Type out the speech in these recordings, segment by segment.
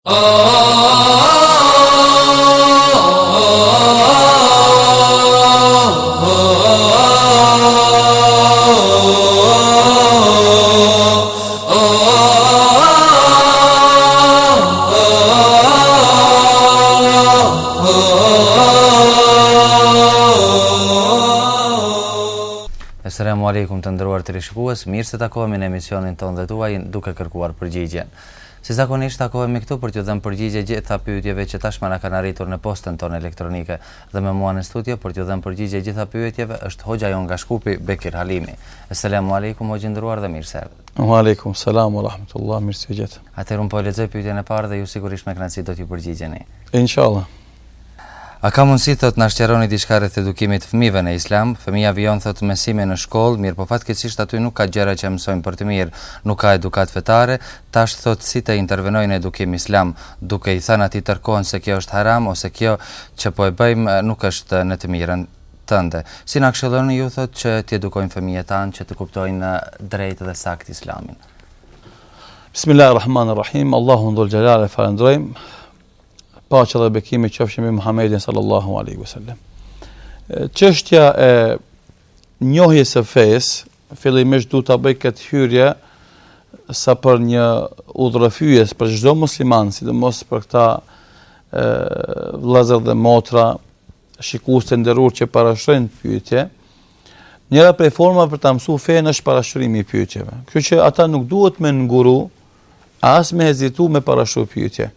Asalamu alaikum të nderuar teleshikues, mirë se takohemi në emisionin tonë dhe tuaj duke kërkuar përgjigjen. Si zakonisht takohemi këtu për t'ju dhënë përgjigje gjitha pyetjeve që tashmë na kanë arritur në postën tonë elektronike dhe me mua në studio për t'ju dhënë përgjigje gjitha pyetjeve është hoxha jon nga Shkupi Bekir Halimi. Asalamu alaikum hoxhë nderuar dhe mirë se erdhët. Wa alaikum salam wa rahmatullah, mirë se jeta. Atëherë unë po lexoj pyetjen e parë dhe ju sigurisht me kënaqësi do t'ju përgjigjeni. Inshallah. A ka mundësi thot na sqaroni diçka rreth edukimit të fëmijëve në Islam? Fëmia vijon thot mësime në shkollë, mirë po fatkeqësisht aty nuk ka gjëra që mësojnë për të mirë, nuk ka edukat fetare, tash thot si të intervenojnë në edukim islam, duke i thënë atij tërkohën se kjo është haram ose kjo që po e bëjmë nuk është në të mirën tënde. Si na këshilloni ju thot që të edukojnë fëmijët tanë që të kuptojnë drejt dhe sakt Islamin? Bismillahirrahmanirrahim. Allahu dhul jalal e falenderojmë. Paqja dhe bekimi qofshin mbi Muhamedit sallallahu alaihi wasallam. Çështja e njohjes së fesë fillimisht duhet ta bëj këtë hyrje sa për një udhërrëfyes për çdo musliman, sidomos për këta vëllezër dhe motra shikues të nderuar që parashtrojnë pyetje. Njëra prej formave për ta mësuar fen është parashtrimi i pyetjeve. Kështu që ata nuk duhet me nguru as me hezitu me parashtruar pyetje.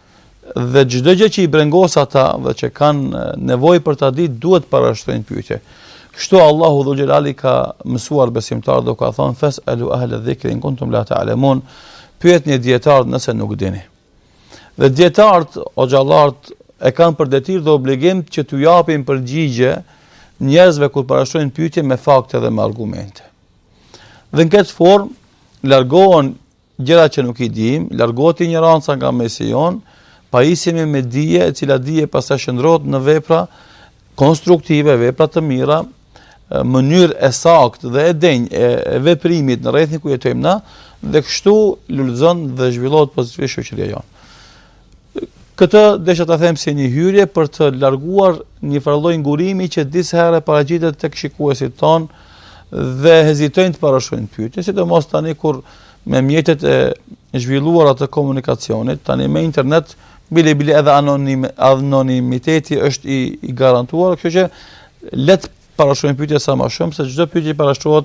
Dhe çdo gjë që i brengos ata dhe që kanë nevojë për ta ditë duhet parashtrojnë pyetje. Kështu Allahu dhul xhelali ka mësuar besimtarët dhe ka thënë fasalu ahla dhikri in kuntum la ta'lamun, pyetni dietarët nëse nuk dini. Dhe dietarët o xhallarët e kanë për detyrë dhe obligim që t'u japin përgjigje njerëzve kur parashtrojnë pyetje me fakte dhe me argumente. Dhe në këtë formë largohen gjëra që nuk i dim, largohet ignoranca nga mesi jon, pajisemi me dije, e cila dije pastaj shndrohet në vepra konstruktive, vepra të mira, mënyrë e saktë dhe e denjë e veprimit në rrethin ku jetojmë na, dhe kështu lulëzon dhe zhvillohet pozitivisht shoqëria jonë. Këtë desha ta them si një hyrje për të larguar një farë ngurimi që disa herë paraqitet tek shikuesit ton dhe hezitojnë të parashtrojnë pyetje, sidomos tani kur me mjetet e zhvilluara të komunikacionit, tani me internet bile edhe anonimiteti është i garantuar, kështu që let parashtrojnë pyetje sa më shumë, se çdo pyetje parashtrohet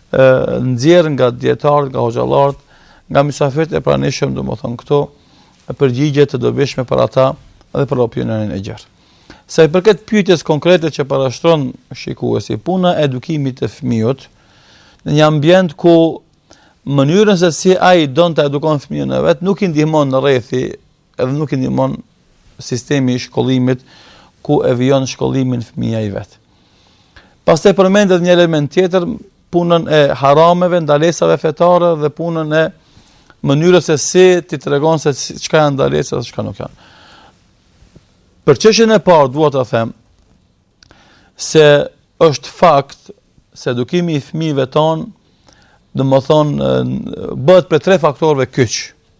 nxjerr nga dietarët, nga hoxhallarët, nga mysafirët e pranishëm, domethënë këto përgjigje të dobishme për ata dhe për opinionin e gjerë. Sa i përket pyetjes konkrete që parashtron shikuesi, puna e edukimit të fëmijët në një ambient ku mënyrën se si ai don të edukon fëmijën e vet nuk i ndihmon në rrethi edhe nuk i ndihmon sistemi i shkollimit ku e vijon shkollimin fëmia i vet. Pastaj përmendet një element tjetër, punën e harameve, ndalesave fetare dhe punën e mënyrës se si ti tregon se çka janë ndalesa dhe çka nuk janë. Për çështjen e parë dua të them se është fakt se edukimi i fëmijëve ton, domethënë bëhet për 3 faktorëve kyç.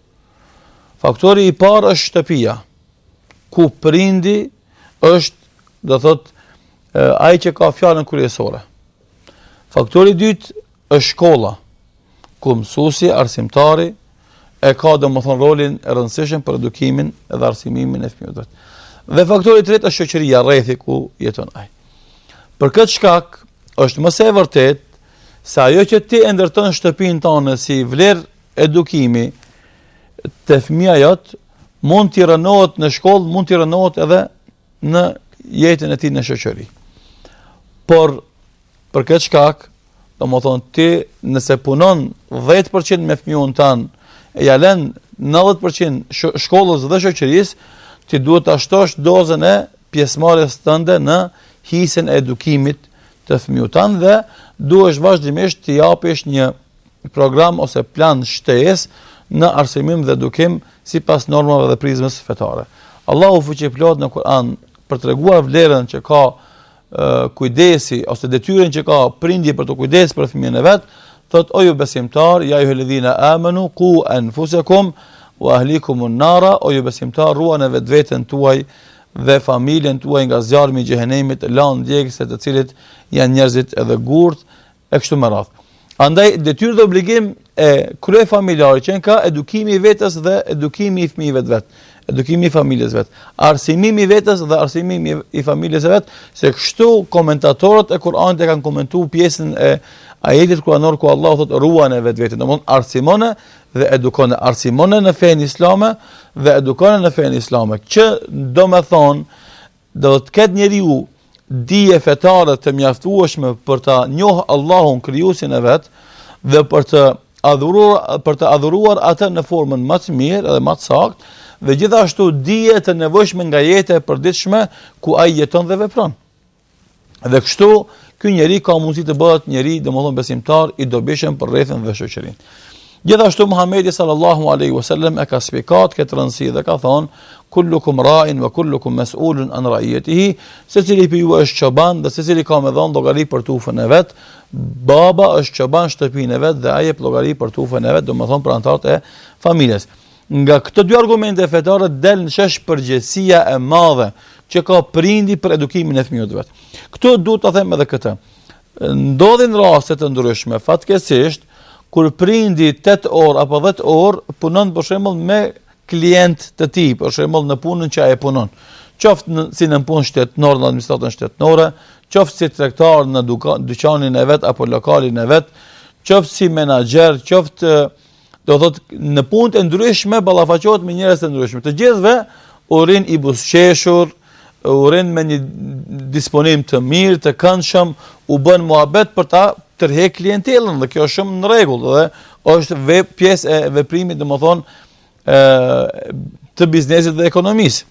Faktori i parë është shtëpia, ku prindi është, do thot, ai që ka fjalën kryesore. Faktori i dytë është shkolla, ku mësuesi, arsimtari e ka domethënë rolin e rëndësishëm për edukimin dhe arsimimin e fëmijëve. Dhe faktori i tretë është shoqëria, rrethi ku jeton ai. Për këtë shkak është më së vërtet se ajo që ti e ndërton shtëpinë tonë si vlerë edukimi të fëmia jot mund t'i rënohet në shkollë, mund t'i rënohet edhe në jetën e tij në shoqëri. Por për këtë shkak, domethënë ti nëse punon 10% me fëmijën tan e ja lën 90% shkollës dhe shoqërisë, ti duhet ta shtosh dozën e pjesëmarrjes tënde në hisën e edukimit të fëmijës tan dhe duhesh vazhdimisht të japësh një program ose plan shtesë në arsimim dhe edukim sipas normave dhe prizmës fetare. Allahu fuqiplot në Kur'an për treguar vlerën që ka kujdesi ose detyrën që ka prindi për të kujdes për fëmijën e vet, thot o ju besimtar, ja ayyuhalladhina amanu qu anfusakum wa ahlikumun nara, o ju besimtar, ruani vetveten tuaj dhe familjen tuaj nga zjarmi i xhehenemit, lanë djegëse të cilit janë njerëzit edhe gurt e kështu me radhë. Andaj detyrë dhe obligim e krye familjari që ka edukimi i vetes dhe edukimi i fëmijëve të vet, edukimi i familjes vet, arsimimi i vetes dhe arsimimi i familjes vet, se kështu komentatorët e Kuranit e kanë komentuar pjesën e ajetit kuranor ku Allahu thotë ruane vetveten, domthonë arsimone dhe edukone, arsimone në fenë islame dhe edukone në fenë islame, që do me thonë do të ketë njeriu dije fetare të mjaftueshme për ta njohur Allahun krijuesin e vet dhe për të adhuruar atë në formën më të mirë dhe më të saktë, dhe gjithashtu dije të nevojshme nga jeta e përditshme ku ai jeton dhe vepron. Dhe kështu ky njeri ka mundësi të bëhet njeri domosdoshmë besimtar i dobishëm për rrethin dhe shoqërinë. Gjithashtu Muhamedi sallallahu alaihi wasallam e ka shpjegat këtë rëndësi dhe ka thonë kullukum ra'in wa kullukum mas'ulun an ra'iyatihi, secili prej juve është çoban dhe secili ka me dhënë llogari për tufën e vet. Baba është çoban shtëpinë e vet dhe ai jep llogari për tufën e vet, domethënë për anëtarët e familjes. Nga këto dy argumente fetare del në shesh përgjegjësia e madhe që ka prindi për edukimin e fëmijëve të vet. Këtu duhet ta them edhe këtë. Ndodhin raste të ndryshme fatkeqësisht kur prindi 8 orë apo 10 orë punon për shembull me klient të tij, për shembull në punën që ai punon. Qoftë si në punë shtetënore, në administratën shtetënore, qoftë si tregtar në dyqanin e vet apo lokalin e vet, qoftë si menaxher, qoftë do thotë në punë të ndryshme ballafaqohet me njerëz të ndryshëm. Të gjithëve urin i buzëqeshur, urin me një disponim të mirë, të këndshëm, u bën muhabet për ta tërheq klientelën dhe kjo është shumë në rregull dhe është pjesë e veprimit domethënë të biznesit dhe ekonomisë.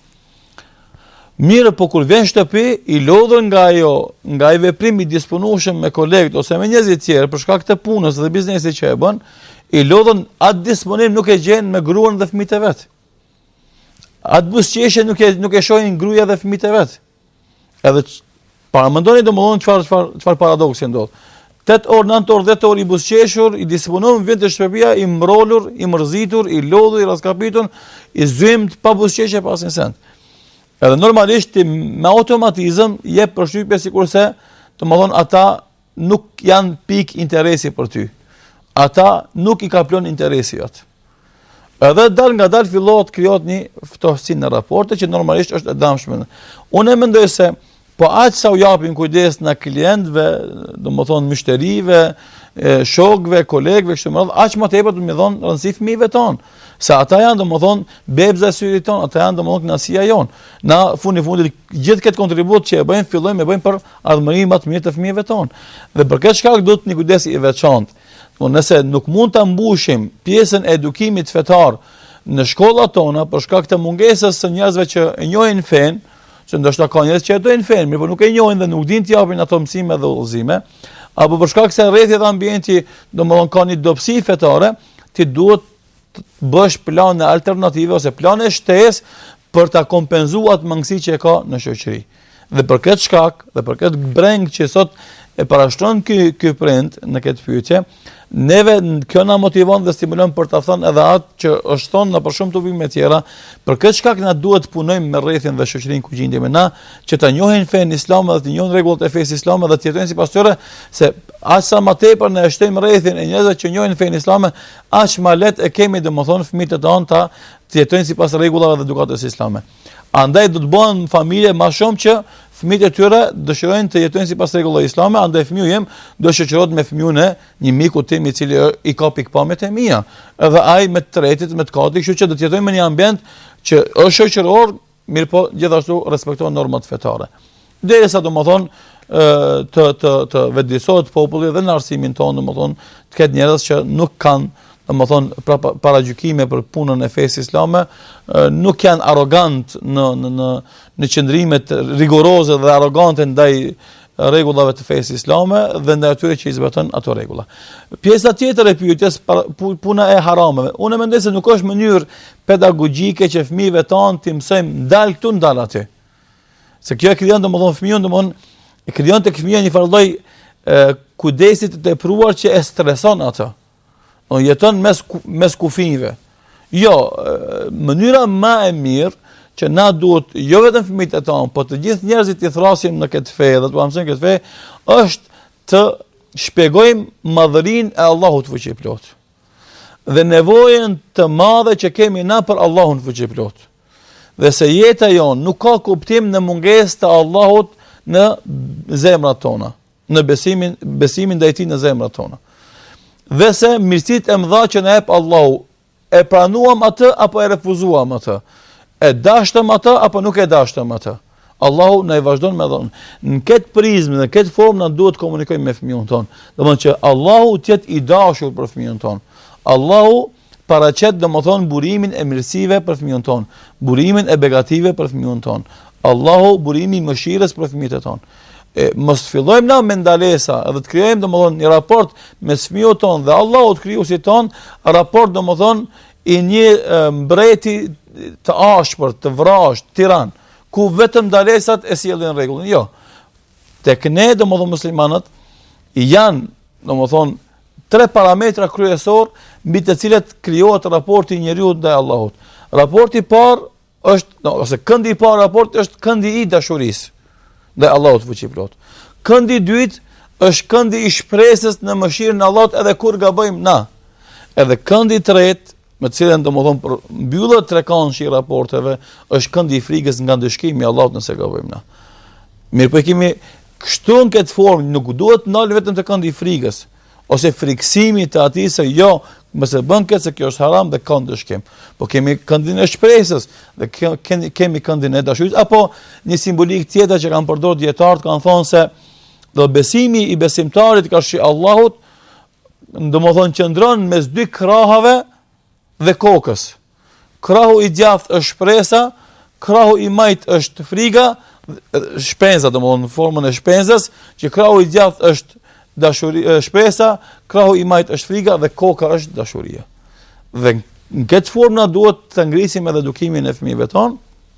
Mirë, po kur vjen shtëpi i lodhur nga ai veprim i disponueshëm me kolegët ose me njerëz të tjerë për shkak të punës dhe biznesit që e bën, i lodhën atë disponim nuk e gjen me gruan dhe fëmijët e vet. Atë buzëqeshje nuk e shohin gruaja dhe fëmijët e vet. Edhe para mendoni domosdoshmë çfarë paradoksi ndodh. 8 orë, 9 orë, 10 orë i buzëqeshur, i disponuar, vjen te shtëpia i mbrolur, i mërzitur, i lodhur, i raskapitur, i zymt pa buzëqeshje pas një send. Edhe normalisht me automatizëm jep përshtypje sikurse domethënë ata nuk janë pik interesi për ty. Ata nuk i ka plon interesi jot. Edhe dal nga dal fillohet krijohet një ftohësi në raporte që normalisht është e dëmshme. Unë mendoj se po aq sa u japin kujdes na klientëve, domethënë mishterive, shokëve, kolegëve kështu më radh, aq më tepër do të më dhon rëndësi fëmijëve tonë. Se ata janë domethënë bebza e syrit tonë, ata janë domethënë knasia jon. Na fundit gjithë këtë kontribut që e bëjmë, fillojmë e bëjmë për ardhmërinë më të mirë të fëmijëve tonë. Dhe për këtë shkak duhet një kujdes i veçantë. Nëse nuk mund ta mbushim pjesën e edukimit fetar në shkollat tona për shkak të mungesës së njerëzve që e njohin fen, se ndoshta ka njerëz që e dojnë fen, por nuk e njohin dhe nuk dinë të japin ato mësime dhe udhëzime, apo për shkak se rrethjet dhe ambienti domethënë kanë një dobësi fetare, ti duhet të bësh plane alternative ose plane shtesë për ta kompenzuar atë mangësi që e ka në shoqëri. Dhe për këtë shkak, dhe për këtë breng që sot e parashtron ky prind në këtë pyetje, neve kjo na motivon dhe stimulon për ta thënë edhe atë që është thonë në për shumë tubime tjera, për këtë shkak na duhet të punojmë me rrethin dhe shoqërinë ku gjendemi na, që ta njohin fen islam dhe të njohin rregullat e fesë islame dhe të jetojnë sipas tyre, se aq sa më tepër ne shtojmë rrethin e njerëzve që njohin fen islame, aq më lehtë e kemi domethënë fëmijët tonë ta të jetojnë sipas rregullave dhe edukatës islame. Andaj do të bëhen familje më shumë që fëmijët e tyre dëshirojnë të jetojnë sipas rregullave islame, andaj fëmiu im do shoqërohet me fëmijën e një miku tim i cili i ka pikpamjet e mia. Edhe ai me të tretit, me të katit, kështu që do të jetojmë në një ambient që është shoqëror, mirë po gjithashtu respekton normat fetare. Derisa domethënë të vetëdijsohet populli dhe në arsimin tonë domethënë të ketë njerëz që nuk kanë domethënë paragjykime për punën e fesë islame, nuk janë arrogant në qëndrimet rigoroze dhe arrogante ndaj rregullave të fesë islame dhe ndaj atyre që i zbatojnë ato rregulla. Pjesa tjetër e pyetjes, puna e harameve. Unë mendoj se nuk është mënyrë pedagogjike që fëmijëve tanë të mësojmë ndal këtu ndal aty. Se kjo e krijon domethënë fëmijën e krijon tek fëmia një farë lloj kujdesit të tepruar që e streson atë. Jeton mes kufive, Jo, mënyra më e mirë që na duhet jo vetëm fëmijët e tonë, po të gjithë njerëzit i thrasim në këtë fe dhe të mësojmë këtë fe, është të shpjegojmë madhërinë e Allahut fuqiplot dhe nevojën të madhe që kemi na për Allahun fuqiplot. Dhe se jeta jonë nuk ka kuptim në mungesë të Allahut në zemrat tona, në besimin ndaj tij në zemrat tona. Dhe se mirësitë e mëdha që na jep Allahu, e pranuam atë apo e refuzuam atë? E dashtëm atë apo nuk e dashtëm atë? Allahu na i vazhdon me dhënë. Në këtë prizmë, në këtë formë na duhet të komunikojmë me fëmijën tonë. Domethënë që Allahu të jetë i dashur për fëmijën tonë. Allahu paraqet domethënë burimin e mirësive për fëmijën tonë, burimin e begative për fëmijën tonë. Allahu burimi i mëshirës për fëmijët e tonë. Mos fillojmë na me ndalesa edhe të krijojmë domethënë një raport mes fëmijëve tonë dhe Allahut krijuesit tonë, raport domethënë i një mbreti të ashpër, të vrasht, tiran, ku vetëm ndalesat e sjellin rregullin. Jo. Tek ne domethënë muslimanët janë domethënë tre parametra kryesor mbi të cilët krijohet raporti i njeriu ndaj Allahut. Raporti i parë është, ose këndi i parë raport është këndi i dashurisë ndaj Allahut fuqiplot. Këndi i dytë është këndi i shpresës në mëshirën e Allahut edhe kur gabojmë na. Edhe këndi i tretë, me të cilën domethënë mbyllet trekanshi i raporteve, është këndi i frikës nga ndëshkimi i Allahut nëse gabojmë na. Mirë, po kemi kështu në këtë formë, nuk duhet të ndalë vetëm të këndi i frikës, ose friksimi të atij se jo, mëse bën këtë se kjo është haram dhe ka ndëshkim. Po kemi këndin e shpresës dhe kemi këndin e dashurisë, apo një simbolik tjetër që kanë përdorur dietarët, kanë thonë se do besimi i besimtarit karshi Allahut domethënë qëndron mes dy krahave dhe kokës. Krahu i djathtë është shpresa, krahu i majt është frika, shpenza domethënë në formën e shpenzës, që krahu i djathtë është shpresa, krahu i majt është frika dhe koka është dashuria. Dhe në këtë formë na duhet të ngrisim edhe edukimin e fëmijëve tonë.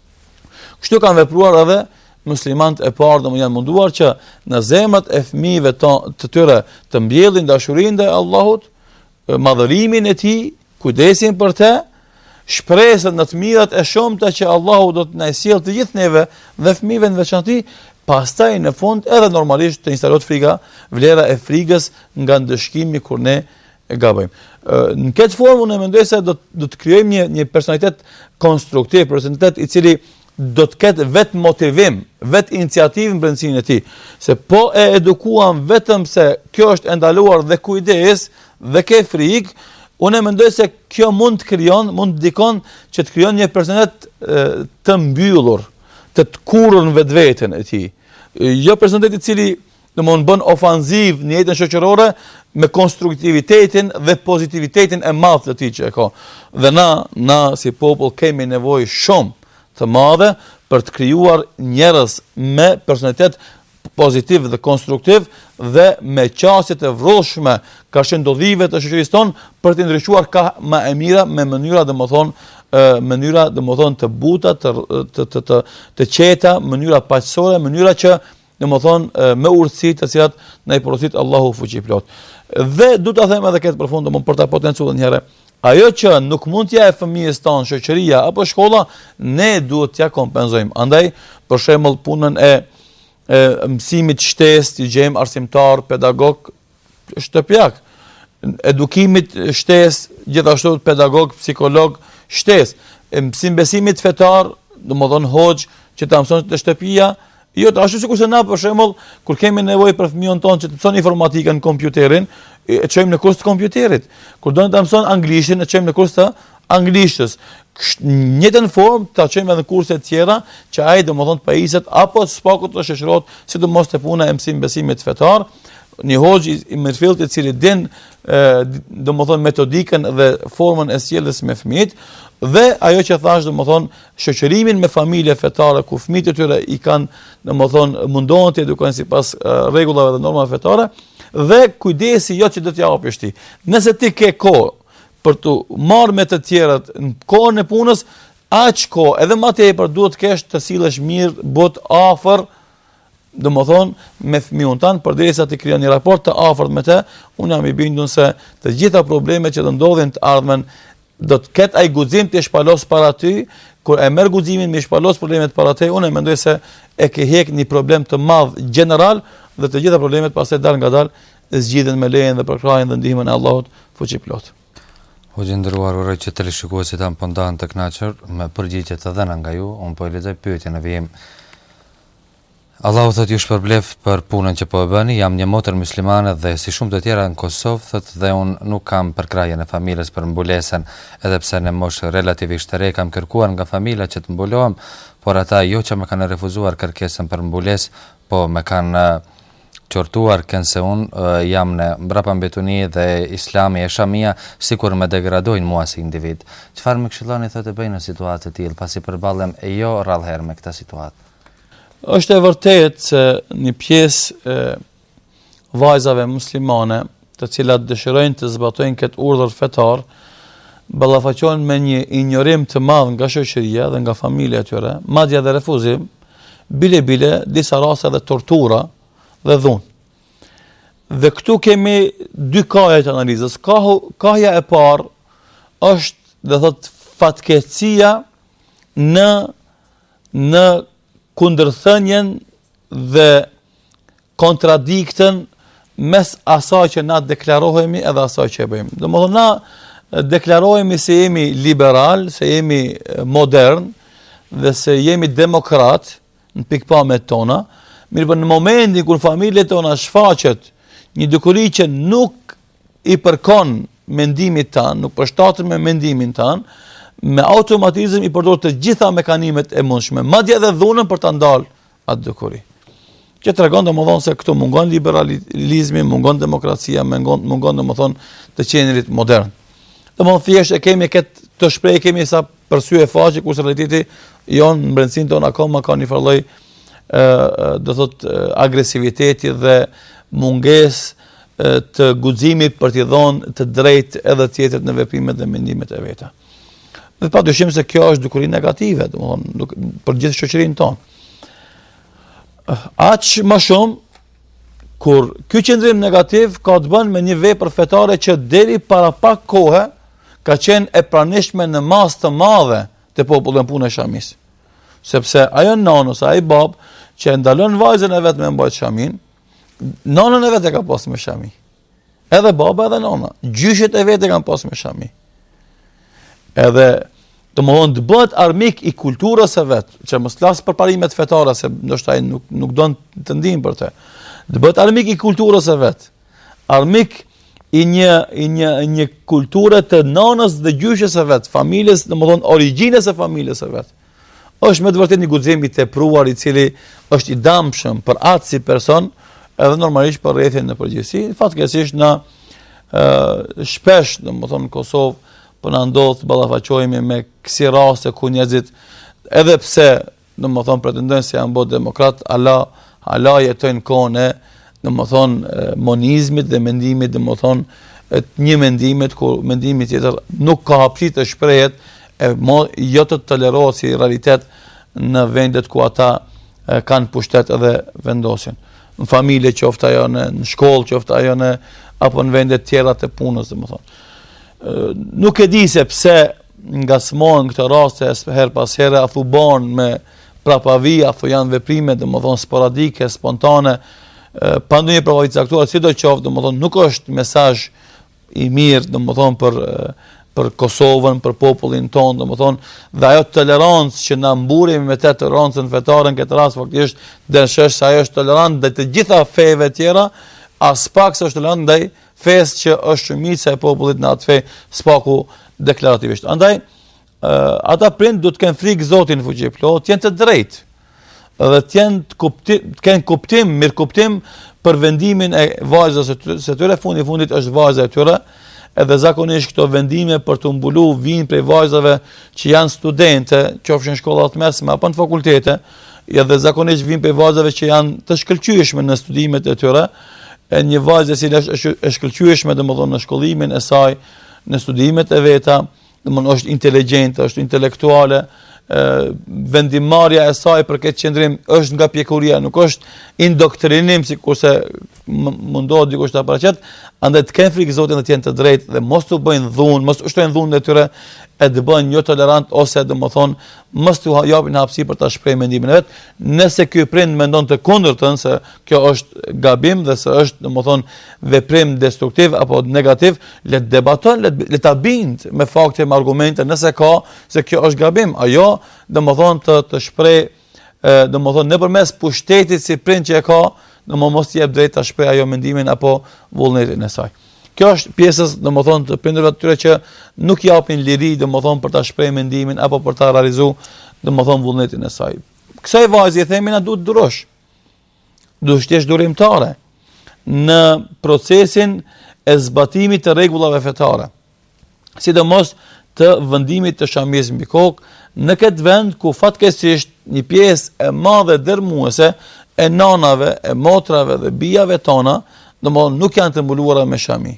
Kështu kanë vepruar edhe muslimanët e parë, domethënë janë munduar që në zemrat e fëmijëve të tyre të mbjellin dashurinë ndaj Allahut, madhërimin e tij, kujdesin për të, shpresën në të mirat e shumta që Allahu do të na sjellë të gjithë neve dhe fëmijëve në veçantë. Pastaj në fund edhe normalisht të instalohet frika, vlera e frikës nga ndëshkimi kur ne e gabojmë. Në këtë formë unë mendoj se do të krijojmë një personalitet konstruktiv, personalitet i cili do të ketë vetë motivim, vetë iniciativë në brendësinë e tij. Se po e edukuam vetëm se kjo është e ndaluar dhe kujdes dhe ke frikë, unë mendoj se kjo mund të dikon që të krijon një personalitet të mbyllur, të kurrën vetveten e tij. Jo personaliteti i cili domthonë bën ofanziv në jetën shoqërore me konstruktivitetin dhe pozitivitetin e madh të tij që e ka. Dhe na si popull kemi nevojë shumë të madhe për të krijuar njerëz me personalitet pozitiv dhe konstruktiv dhe me qasje të vroshme ka shëndodhive të shoqërisë tonë për të ndryshuar ka më e mira me mënyra domethënë të buta, të qeta, mënyra paqësore, mënyra që domethënë me urtësi të cilat na i porosit Allahu fuqiplot. Dhe du ta them edhe këtë përfund për ta potencuar një herë. Ajo që nuk mund t'ja e fëmijës tonë shoqëria apo shkolla, ne duhet t'ja kompenzojmë. Andaj, për shembull, punën e mësimit shtesë, të gjejmë arsimtar, pedagog, shtëpiak, edukimit shtesë, gjithashtu pedagog, psikolog shtesë, mësim besimit fetar, domethënë hoxh që ta mëson të shtëpia, jo ashtu sikurse na për shembull kur kemi nevojë për fëmijën tonë që të mëson informatikën, kompjuterin, e çojmë në kurs të kompjuterit. Kur do të mëson anglishin, e çojmë në kurs të anglishtës. Në njëjtën formë ta çojmë edhe kurse të tjera që ai domethënë të pajiset apo spaku të shoqërohet, sidomos te puna e mësim besimit fetar. Një hoxh i mirëfillt i cili din domethënë metodikën dhe formën e sjelljes me fëmijët dhe ajo që thash domethënë shoqërimin me familje fetare ku fëmijët e tyre i kanë domethënë mundohen të edukojnë sipas rregullave dhe normave fetare dhe kujdesi jo që do t'ja japësh ti. Nëse ti ke kohë për të marrë me të tjerat në kohën e punës, aq kohë edhe më tepër duhet të kesh të sillesh mirë, bot afër domethënë me fëmijën tan përderisa të krijon një raport të afërt me të, unë jam i bindur se të gjitha problemet që do ndodhin të ardhmen do të ketë ai guxim të shpalos para ty, kur e merr guximin me shpalos problemet para ty, unë mendoj se e ke hek një problem të madh general dhe të gjitha problemet pastaj dal ngadalë zgjidhen me lejen dhe përkrahjen dhe ndihmën e Allahut fuqiplot. Hoxhë nderuar, uroj që televizionistët tanë po ndahen të kënaqur me përgjigjet të dhëna nga ju. Unë po e lexoj pyetjen e vijim. Allahu thot ju shpërblef për punën që po e bëni, jam një motër muslimane dhe si shumë të tjera në Kosovë, thot dhe unë nuk kam përkrahjen e familjes për mbulesën, edhe pse në moshë relativisht të re kam kërkuar nga familja që të mbulohem, por ata jo që më kanë refuzuar kërkesën për mbulesë, po më kanë qortuar kënë se unë jam në mbrapa mbetuni dhe islami e shamia sikur më degradojnë mua si individ. Çfarë më këshilloni thotë e bëjnë në situatë të tillë, pasi përballem e jo rrallëherë me këtë situatë? Është e vërtetë se një pjesë e vajzave muslimane, të cilat dëshirojnë të zbatojnë këtë urdhër fetar, ballafaqohen me një injorim të madh nga shoqëria dhe nga familja e tyre, madje edhe refuzim, bile disa raste dhe tortura dhe dhunë. Dhe këtu kemi dy kaje të analizës. Kaja e parë është, dhe thot, fatkeqësia në kundërthënien dhe kontradiktën mes asaj që na deklarohemi edhe asaj që e bëjmë. Domethënë na deklarohemi se jemi liberal, se jemi modern dhe se jemi demokrat në pikpamjet tona, mirë për në momentin kur familjet tona shfaqet një dukuri që nuk i përkon mendimit tanë, nuk përshtaten me mendimin tanë, me automatizëm i përdor të gjitha mekanimet e mundshme, madje edhe dhunën për ta ndalë atë dukuri. Që tregon domethënë se këtu mungon liberalizmi, mungon demokracia, mungon domethënë të qenerit modern. Domethënë thjesht e kemi këtë të shpreh, kemi sa përsye faqe, kurse realiteti jon në brendsinë tonë akoma ka një farë lloj do thot agresiviteti dhe mungesë të guximit për t'i dhënë të drejtë edhe tjetrit në veprimet dhe mendimet e veta. Dhe padyshim se kjo është dukuri negative, domethënë për gjithë shoqërinë tonë. Aq më shumë kur ky qëndrim negativ ka të bënë me një vepër fetare që deri para pak kohe ka qenë e pranishme në masë të madhe të popullit punë e shamis. Sepse ajo nana ose ai bab që ndalon vajzën e vet me mbajt shamin, nanën e vet e ka pas me shami. Edhe baba edhe nana, gjyshet e vet e kanë pas me shami. Edhe domthonë të bëhet armik i kulturës së vet, që mos flas për parimet fetare se ndoshta ai nuk don të ndihmë për të. Të bëhet armik i kulturës së vet. Armik i një kulture të nanës dhe gjyshes së vet, familjes, domthonë origjinës së familjes së vet. Është me të vërtetë një guxim i tepruar i cili është i dëmshëm për atë si person, edhe normalisht për rrethin në përgjithësi. Fatkeqësisht na shpesh, domethënë në Kosovë po na ndodh të ballafaqohemi me kësi raste ku njerëzit, edhe pse domethënë pretendojnë se janë botë demokrat, ala jetojnë kohën e domethënë monizmit dhe mendimit, domethënë një mendimet ku mendimi tjetër nuk ka hapësi të shprehet, jo të tolerohet si realitet në vendet ku ata kanë pushtet edhe vendosin. Në familje qoftë ajo në shkollë, qoftë ajo apo në vendet tjera të punës, domethënë. Nuk e di se pse ngasmohen këto raste her pas here, afu bën me prapavi, afu janë veprime domethënë sporadike, spontane, pa ndonjë provavi të caktuar, sidoqoftë domethënë nuk është mesazh i mirë domethënë për Kosovën, për popullin tonë, domethënë, dhe ajo tolerancë që na mburemi me të tolerancën fetare në këtë rast faktikisht dëshosh se ajo është tolerant ndaj të gjitha feve tjera, as pak se është tolerant ndaj fesë që është shumica e popullit në atë fe, spaku deklarativisht. Andaj ata prind duhet të kenë frikë Zotin fuqiplot, të jenë të drejtë dhe të kenë kuptim, mirë kuptim për vendimin e vajzës së tyre, fundi fundit është vajza e tyre, edhe zakonisht këto vendime për të mbulu vinë prej vajzave që janë studente, qofshin shkollat mesme apo në fakultete, edhe zakonisht vinë prej vajzave që janë të shkëlqyeshme në studimet e tyre, një vajzë që është e shkëlqyeshme domethënë në shkollimin e saj, në studimet e veta, domethënë është inteligjente, është intelektuale, vendimarrja e saj për këtë qendrim është nga pjekuria, nuk është indoktrinim sikurse mundohet dikush ta paraqet, andaj të kenë frikë Zotin dhe të jenë të drejtë dhe mos u bëjnë dhunë, mos ushtrojnë dhunë e tyre e të bëjnë jo tolerant ose domethënë mos t'u japin hapësirë për ta shprehur mendimin e vet. Nëse ky prind mendon të kundërtën se kjo është gabim dhe se është domethënë veprim destruktiv apo negativ, le të debaton, le ta bind me fakte, me argumente, nëse ka se kjo është gabim. Ajo domethënë të shpreh domethënë nëpërmes pushtetit si prind që e ka, mos i jep drejt ta shpreh ajo mendimin apo vullnetin e saj. Kjo është pjesës, domethënë, të prindërve të tyre që nuk japin liri, domethënë, për ta shprehur mendimin apo për ta realizuar, domethënë, vullnetin e saj. Kësaj vajze i themi na duhet durosh. Duhet të jesh durimtare në procesin e zbatimit të rregullave fetare. Sidomos të vendimit të shamis mbi kokë, në këtë vend ku fatkeqësisht një pjesë e madhe dërmuese e nanave, e motrave dhe bijave tona, domethënë nuk janë të mbuluara me shami.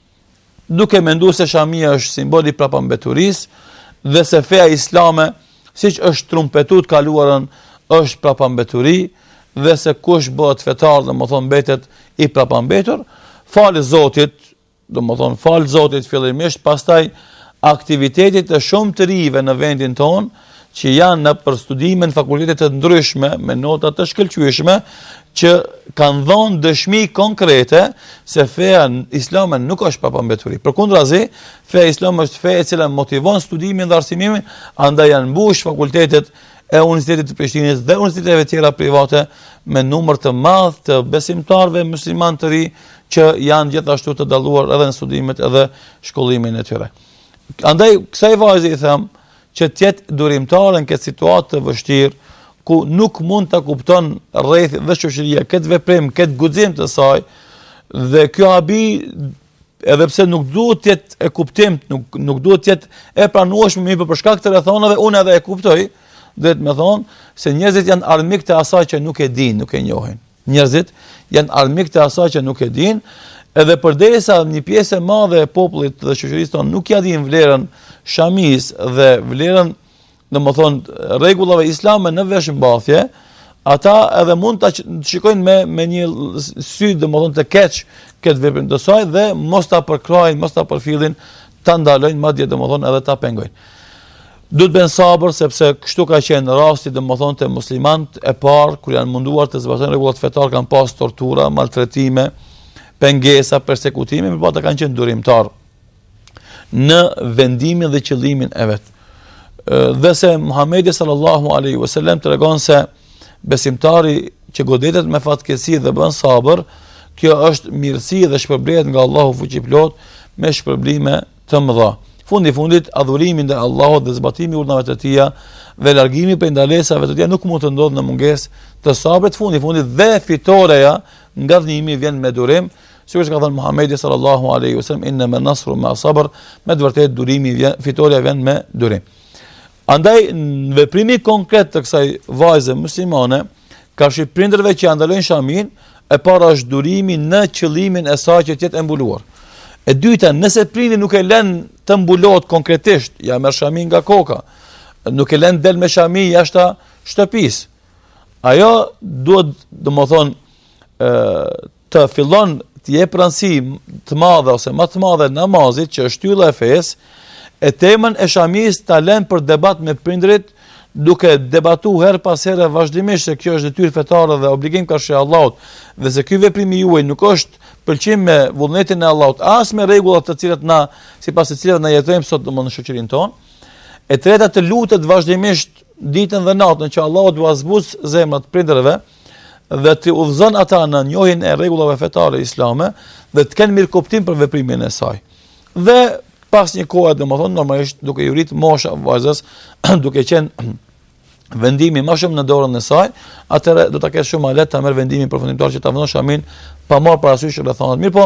Duke menduar se shamia është simboli prapambeturisë dhe se feja islame, siç është trumpetuar të kaluarën, është prapambeturi dhe se kush bëhet fetar, domethënë mbetet i prapambetur, falë Zotit, domethënë falë Zotit fillimisht, pastaj aktivitetit të shumë të rive në vendin tonë që janë në përstudime në fakultetet të ndryshme me nota të shkëlqyeshme që kanë dhënë dëshmi konkrete se feja islame nuk është prapambeturi. Përkundrazi, feja islame është fe e cila motivon studimin dhe arsimimin, andaj janë mbush fakultetet e Universitetit të Prishtinës dhe universiteteve tjera private me numër të madh të besimtarëve musliman të ri që janë gjithashtu të dalluar edhe në studimet edhe shkollimin e tyre. Andaj kësaj vajze i them që të jetë durimtare në këtë situatë të vështirë, ku nuk mund të kupton rreth dhe shoqëria këtë veprim, këtë guxim të saj, dhe kjo habi, edhe pse nuk duhet të jetë e kuptim, nuk duhet të jetë e pranueshme, mirë për shkak të rrethonave, unë edhe e kuptoj, duhet me thonë se njerëzit janë armik të asaj që nuk e dinë, nuk e njohin. Njerëzit janë armik të asaj që nuk e dinë, edhe përderisa një pjesë e madhe e popullit dhe shoqërisë tonë nuk ja dinë vlerën shamis dhe vlerën, domethënë rregullave islame në veshmbathje, ata edhe mund ta shikojnë me një sy domethënë të keq këtë veprim të saj dhe mos ta përkrajnë, mos ta përfillin, ta ndalojnë madje domethënë edhe ta pengojnë. Duhet bën sabër sepse kështu ka qenë rasti domethënë të muslimanët e parë kur janë munduar të zbatojnë rregullat fetare, kanë pas tortura, maltretime, pengesa, persekutime, por ata kanë qenë durimtar në vendimin dhe qëllimin e vet. Dhe se Muhamedi sallallahu alaihi wasallam tregon se besimtari që godetet me fatkeqësi dhe bën sabër, kjo është mirësi dhe shpërblet nga Allahu fuqiplot me shpërblime të mëdha. Fundi fundit, adhurimi ndaj Allahut dhe zbatimi i urdhave të tija dhe largimi prej ndalesave të tija nuk mund të ndodhë në mungesë të sabrit. Fundi fundit dhe fitoreja nga dhënimi vjen me durim, sikur që ka thënë Muhamedi sallallahu alaihi wasallam, innama nasru ma sabr, me të vërtetë durimi vjen, fitoreja vjen me durim. Andaj, në veprimi konkret të kësaj vajze muslimane, ka shi prindërve që andalojnë shamin, e para është durimi në qëllimin e saj që tjetë embuluar. E dyta, nëse prindi nuk e lën të mbulohet konkretisht, ja merr shamin nga koka, nuk e lën del me shami jashtë shtëpisë. Ajo duhet, domethënë, të fillon të jep pranësi të madhe ose më të madhe namazit që është shtylla e fesë, e temën e shamis ta lën për debat me prindrit, duke debatuar her pas here vazhdimisht se kjo është detyrë fetare dhe obligim karshi Allahut, dhe se ky veprim i juaj nuk është pëlqim me vullnetin e Allahut, as me rregullat të cilat na, sipas të cilat na jetojmë sot në shoqërinë tonë. E treta, të lutet vazhdimisht ditën dhe natën që Allahu të azbuz zemrat prindërve dhe të udhëzon ata në njohjen e rregullave fetare islame dhe të kenë mirë kuptim për veprimin e saj. Dhe pas një kohë, domethënë, normalisht duke i rrit mosha vajzës, duke qenë vendimi më shumë në dorën e saj, atëherë do ta kesh shumë më lehtë ta merr vendimin përfundimtar që ta vendos shamin pa marrë parasysh rrethonat. Mirë po,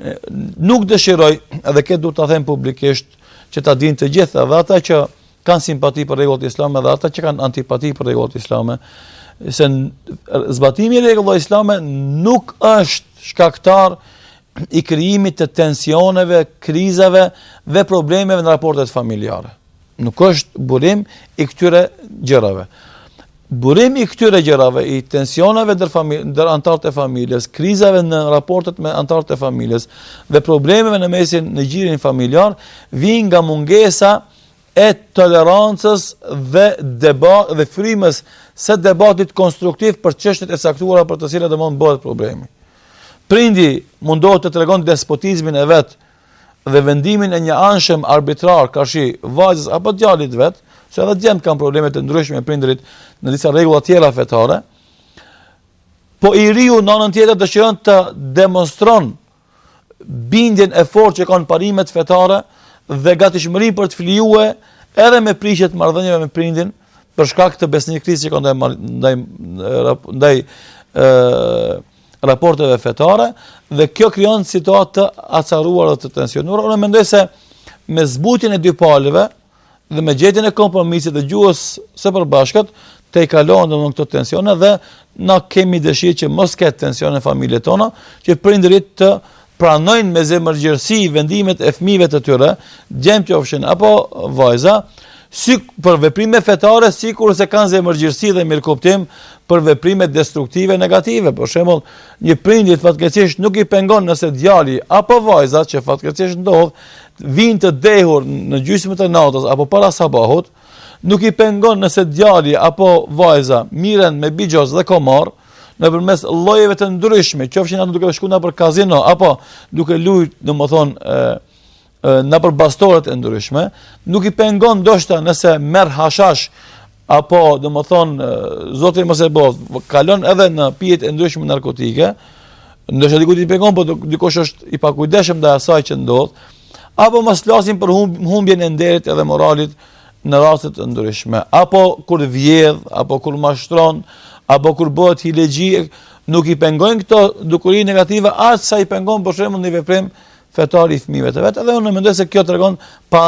nuk dëshiroj, edhe këtë duhet ta them publikisht, që ta dinë të gjithë, edhe ata që kanë simpati për rregullat islame dhe ata që kanë antipati për rregullat islame, se zbatimi i rregullave islame nuk është shkaktar i krijimit të tensioneve, krizave dhe problemeve në raportet familjare. Nuk është burim i këtyre gjërave. Burim i këtyre gjërave, i tensioneve ndër antarët e familjes, krizave në raportet me antarët e familjes dhe problemeve në mesin në gjirin familjar, vijnë nga mungesa e tolerancës dhe frymës së debatit konstruktiv për çështjet e caktuara për të cilat domon bëhet problemi. Prindi mundohet të tregon despotizmin e vet dhe vendimin e një anshëm arbitrar karshi vajzës apo djalit vet, se edhe djemt kanë probleme të ndryshme me prindërit në disa rregulla tjera fetare. Po i riu në anën tjetër dëshiron të demonstron bindjen e fortë që kanë parimet fetare dhe gatishmëri për të flijuar edhe me prishje të marrëdhënieve me prindin për shkak të besnikërisë që kanë ndaj raporteve fetare, dhe kjo krijon situatë të acaruara dhe të tensionuara. Unë mendoj se me zbutjen e dy palëve dhe me gjetjen e kompromisit dhe gjuhës së përbashkët të i kalojnë domosdoshmë këto tensione dhe na kemi dëshirë që mos ketë tensione në familjet tona, që prindërit të pranojnë me zemërgjërsi vendimet e fëmijëve të tyre, djemt qofshin apo vajza, si për veprime fetare, sikur se kanë zemërgjërsi dhe mirëkuptim për veprime destruktive negative. Për shembull, një prindi fatkeqësisht nuk i pengon nëse djali apo vajza, që fatkeqësisht ndodh, vinë të dehur në gjysmën e natës apo para sabahut, nuk i pengon nëse djali apo vajza miren me bigjoz dhe komar nëpërmes llojeve të ndryshme, qofshin ato duke shkuar nëpër kazino apo duke luajtur, domethënë nëpër bastoret e ndryshme, nuk i pengon ndoshta nëse merr hashash apo domethënë zoti mos e bëj, kalon edhe në pijet e ndryshme narkotike, ndoshta diku i pengon, po dikush është i pakujdesshëm ndaj asaj që ndodh, apo mos flasim për humbjen e nderit edhe moralit në raste të ndryshme, apo kur vjedh, apo kur mashtron, apo kur bëhet hilegji, nuk i pengojnë këto dukuri negative as sa i pengon për shembull në veprim fetar i fëmijëve të vet. Edhe unë mendoj se kjo tregon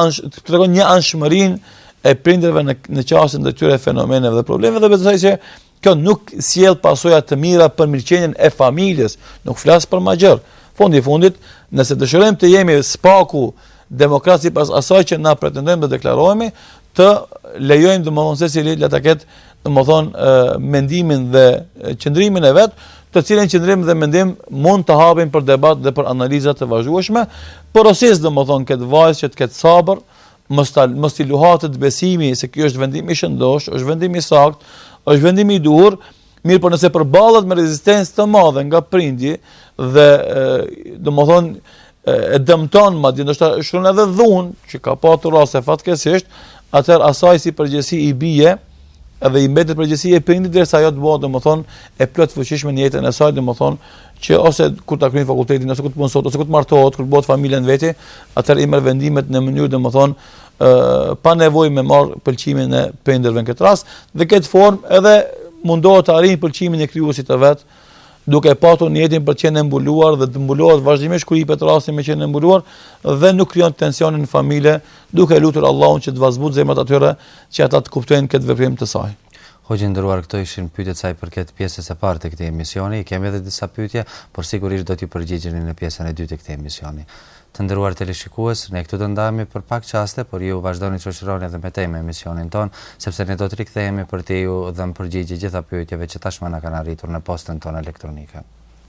një anshmërinë e prindërve në qasjen e këtyre fenomeneve dhe problemeve, dhe besoj se kjo nuk sjell pasoja të mira për mirëqenien e familjes, nuk flas për më gjë. Fundi i fundit, nëse dëshirojmë të jemi spaku demokrat sipas asaj që na pretendojmë dhe deklarohemi, të lejojmë domosdoshmë secili le ta ketë domosdoshmë mendimin dhe qëndrimin e vet, të cilën qëndrim dhe mendim mund të hapin për debat dhe për analiza të vazhdueshme, porosis domosdoshmë këtë vajzë që të ketë sabër, mos i luhatet besimi se ky është vendimi i shëndosh, është vendimi i saktë, është vendimi i duhur, mirë por nëse përballet me rezistencë të madhe nga prindji dhe domosdoshmë e dëmton madje ndoshta shkon edhe dhunë, që ka patur raste fatkeqësisht, atëherë asaj si përgjegjësi i bie edhe i mbetet përgjegjësia e prindit derisa ajo të bëhet domethënë e plot fuqishme në jetën e saj, domethënë që ose kur ta kryen fakultetin, ose kur të punon sot, ose kur të martohet, kur bëhet familja në veti, atëherë i merr vendimet në mënyrë domethënë pa nevojë me marr pëlqimin e prindërve në këtë rast, dhe këtë formë edhe mundohet të arrijë pëlqimin e krijuesit të vet, duke patur në jetën për të qenë mbuluar dhe të mbulohet vazhdimisht kur i jepet rasti me qenë mbuluar dhe nuk krijon tensionin në familje, duke lutur Allahun që të vazhbut zemrat atyre që ata të kuptojnë këtë veprim të saj. Hoxhë nderuar, këto ishin pyetjet sa i përket pjesës së parë të këtij emisioni. Kemi edhe disa pyetje, por sigurisht do t'ju përgjigjeni në pjesën e dytë të këtij emisioni. Të nderuar teleshikues, ne këtu do ndahemi për pak çaste, por ju vazhdoni të shoqëroni edhe me temë emisionin ton, sepse ne do të rikthehemi për të ju dhënë përgjigje gjitha pyetjeve që tashmë na kanë arritur në postën tonë elektronike.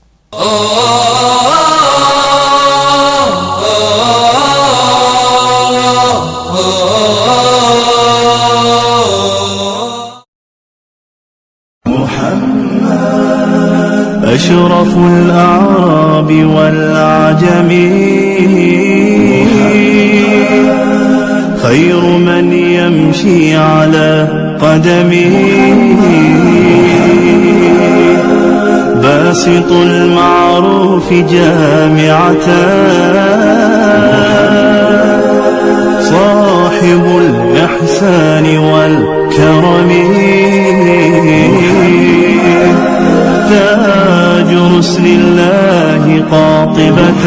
أشرف الأعراب والعجم خير من يمشي على قدمه باسط المعروف جامعة صاحب الإحسان والكرم تاج رسل الله قاطبة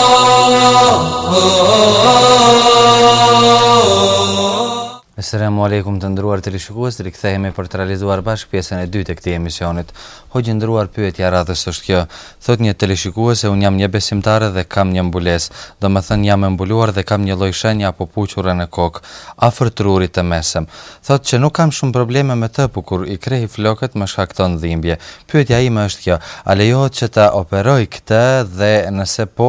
Assalamu aleikum të ndëruar teleshikues, rikthehemi për të realizuar bashkë pjesën e dytë të këtij emisionit. Hoxhë ndëruar, pyetja radhës është kjo. Thot një teleshikuese, un jam një besimtare dhe kam një mbulesë. Domethënë jam e mbuluar dhe kam një lloj shenje apo puqure në kokë, afër trurit të mesëm. Thot që nuk kam shumë probleme me të, por kur i krehi flokët më shkakton dhimbje. Pyetja ime është kjo: a lejohet që ta operoj këtë dhe nëse po,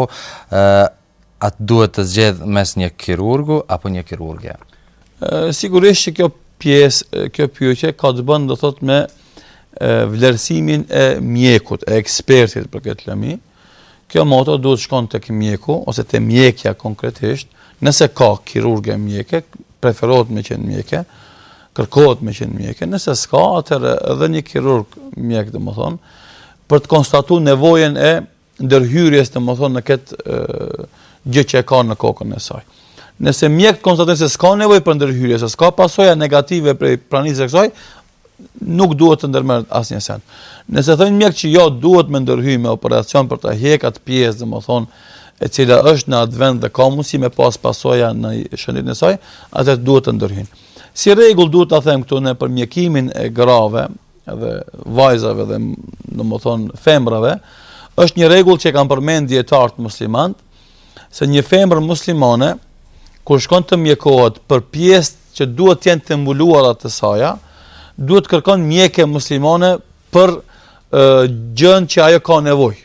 atë duhet të zgjedh mes një kirurgu apo një kirurge? Sigurisht që kjo pyetje ka të bënë, do thot, me vlerësimin e mjekut, e ekspertit për këtë lëmi. Kjo moto duhet shkon tek mjeku ose te mjekja konkretisht. Nëse ka kirurge mjeke, preferohet me qenë mjeke, kërkohet me qenë mjeke. Nëse s'ka, atëherë edhe një kirurg mjek, domethënë, për të konstatuar nevojën e ndërhyrjes, domethënë, në këtë gjë që e ka në kokën e saj. Nëse mjekët konstatojnë se s'ka nevojë për ndërhyrje, se s'ka pasoja negative prej pranisë së kësaj, nuk duhet të ndërmerret asnjë send. Nëse thonë mjekët që jo, duhet me ndërhyj me operacion për ta hequr atë pjesë, domethënë, e cila është në atë vend dhe ka mundësi me pas pasoja në shëndetin e saj, atë duhet të ndërhyjnë. Si rregull duhet ta them këtu, në për mjekimin e grave edhe vajzave dhe domethënë femrave, është një rregull që kanë përmend dietarët muslimanë, se një femër muslimane kur shkon të mjekohet për pjesë që duhet të jenë të mbuluara të saja, duhet kërkon mjeke muslimane për gjën që ajo ka nevojë.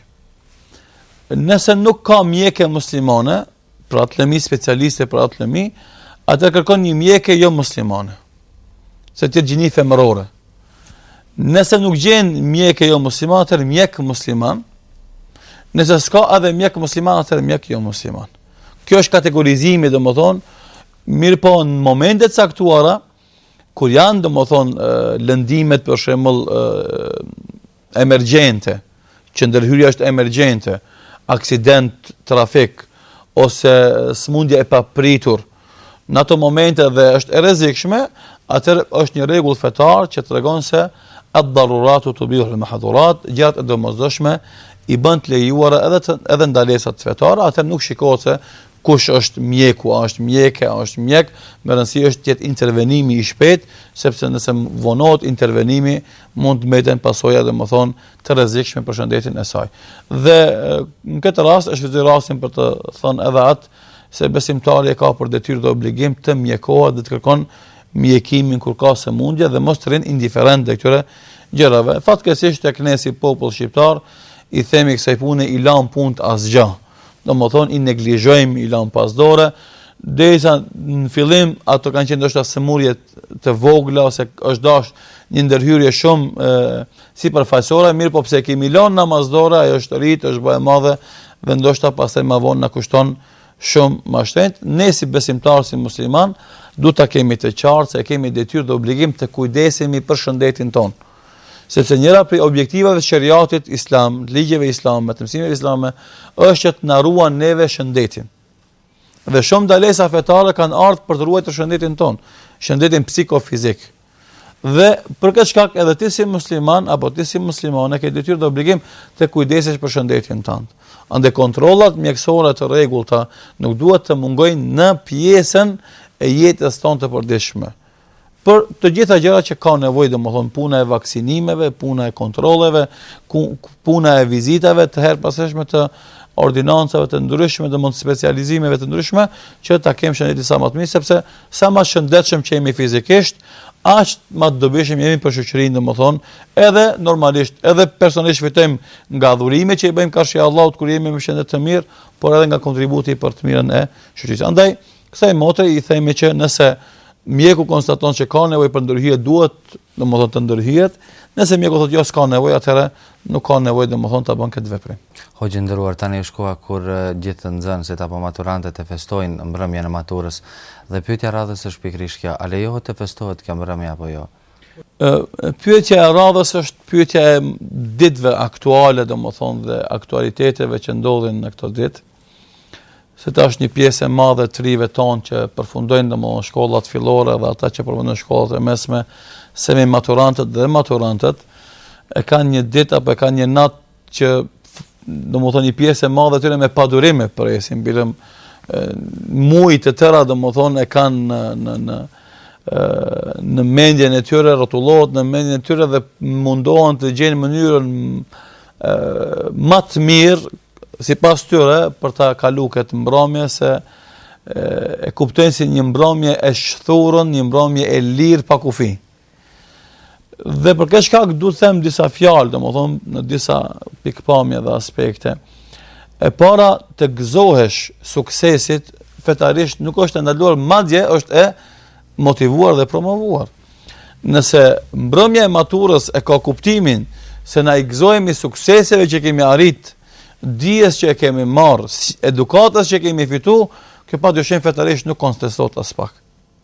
Nëse nuk ka mjeke muslimane për atë lëmi, specialiste për atë lëmi, atë kërkon një mjeke jo muslimane, se të jetë gjini femërore. Nëse nuk gjen mjeke jo musliman, atëherë mjek musliman. Nëse s'ka edhe mjek musliman, atëherë mjek jo musliman. Kjo është kategorizimi, domethënë, mirë po në momentet caktuara, kur janë, domethënë, lëndimet për shembull emergjente, që ndërhyrja është emergjente, aksident trafik ose smundje e papritur, në ato momente dhe është e rrezikshme, atëherë është një rregull fetar që tregon se ad-daruratu tubihu al-mahdhurat, gjërat e domosdoshme i bën të lejuara edhe ndalesat fetare, atëherë nuk shikohet se kush është mjeku, a është mjeke, a është mjek, me rëndësi është të jetë intervenimi i shpejt, sepse nëse vonohet intervenimi, mund të mbeten pasoja, domethënë, të rrezikshme për shëndetin e saj. Dhe në këtë rast është vetë rastin për të thënë edhe atë se besimtari e ka për detyrë dhe obligim të mjekohet dhe të kërkon mjekimin kur ka sëmundje dhe mos të rinë indiferent dhe këtyre gjërave. Fatkeqësisht tek ne si popull shqiptar i themi kësaj pune i lam punë asgjë. Domethënë i neglizhojmë, i lam pasdore, derisa në fillim ato kanë qenë ndoshta sëmurje të vogla ose është dash një ndërhyrje shumë sipërfaqësore, mirë po pse kemi lënë namazdore, ajo është rrit, është bë e madhe dhe ndoshta pastaj më vonë na kushton shumë më shtrenjtë. Ne si besimtar, si musliman, duhet ta kemi të qartë se kemi detyrë dhe obligim të kujdesemi për shëndetin tonë. Sepse njëra prej objektivave të shariatit islam, ligjeve islame, të mësimeve islame, është që të na ruan neve shëndetin. Dhe shumë ndalesa fetare kanë ardhur për të ruajtur shëndetin ton, shëndetin psikofizik. Dhe për këtë shkak edhe ti si musliman apo ti si muslimane ke detyrë dhe obligim të kujdesesh për shëndetin tënd. Ande kontrollat mjekësore të rregullta nuk duhet të mungojnë në pjesën e jetës tonë të përditshme. Për të gjitha gjërat që ka nevojë, domethënë puna e vaksinimeve, puna e kontrolleve, puna e vizitave të herpashershme të ordinancave të ndryshme, domethënë specializimeve të ndryshme, që ta kemi shëndetin sa më të mirë, sepse sa më shëndetshëm që jemi fizikisht, aq më të dobishëm jemi për shoqërinë, domethënë, edhe normalisht, edhe personalisht fitojmë nga dhurimet që i bëjmë karshi Allahut kur jemi me shëndet të mirë, por edhe nga kontributi për të mirën e shoqërisë. Andaj, kësaj motre i themi që nëse mjeku konstaton që ka nevojë për ndërhyrje, duhet domethënë të ndërhyjet. Nëse mjeku thotë jo s'ka nevojë, atëherë nuk ka nevojë domethënë ta bën këtë veprim. Hoxhë nderuar, tani është koha kur gjithë nxënësit apo maturantët e festojnë mbrëmjen e maturës dhe pyetja e radhës është pikërisht kjo: a lejohet të festohet kjo mbrëmje apo jo? Pyetja e radhës është pyetja e ditëve aktuale, domethënë dhe aktualiteteve që ndodhin në këto ditë. Se ta është një pjesë e madhe të rive tonë që përfundojnë domethënë shkollat fillore dhe ata që përfundojnë shkollat e mesme, semi-maturantët dhe maturantët e kanë një ditë apo e kanë një natë që domethënë një pjesë e madhe tyre me padurime presin, bilëm muaj të tëra domethënë e kanë në në mendjen e tyre, rrotullohet në mendjen e tyre dhe mundohen të gjejnë mënyrën më të mirë sipas tyre për ta kaluar këtë mbrëmje, se e kuptojnë si një mbrëmje e shthurën, një mbrëmje e lirë pa kufi. Dhe për këtë shkak duhet të them disa fjalë, domethënë në disa pikpamje dhe aspekte. E para, të gëzohesh suksesit fetarisht nuk është e ndaluar, madje është e motivuar dhe promovuar. Nëse mbrëmja e maturës e ka kuptimin se na i gëzohemi sukseseve që kemi arrit, dijes që e kemi marrë, edukatës që kemi fitu, kjo padyshim fetarisht nuk kontestohet as pak.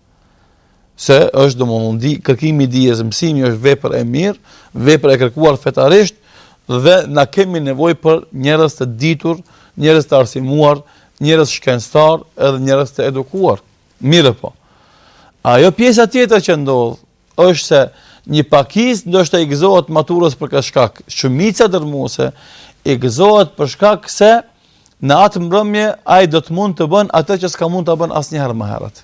Se është domosdoshmë kërkimi i dijes, mësimi është vepër e mirë, vepër e kërkuar fetarisht, dhe na kemi nevojë për njerëz të ditur, njerëz të arsimuar, njerëz shkencëtar, edhe njerëz të edukuar. Mirë po. Ajo pjesa tjetër që ndodh është se një pakicë ndoshta i gëzohet maturës për këtë shkak. Shumica dërmuese i gëzohet për shkak se në atë mbrëmje ai do të mund të bën atë që s'ka mund ta bën asnjëherë më herët.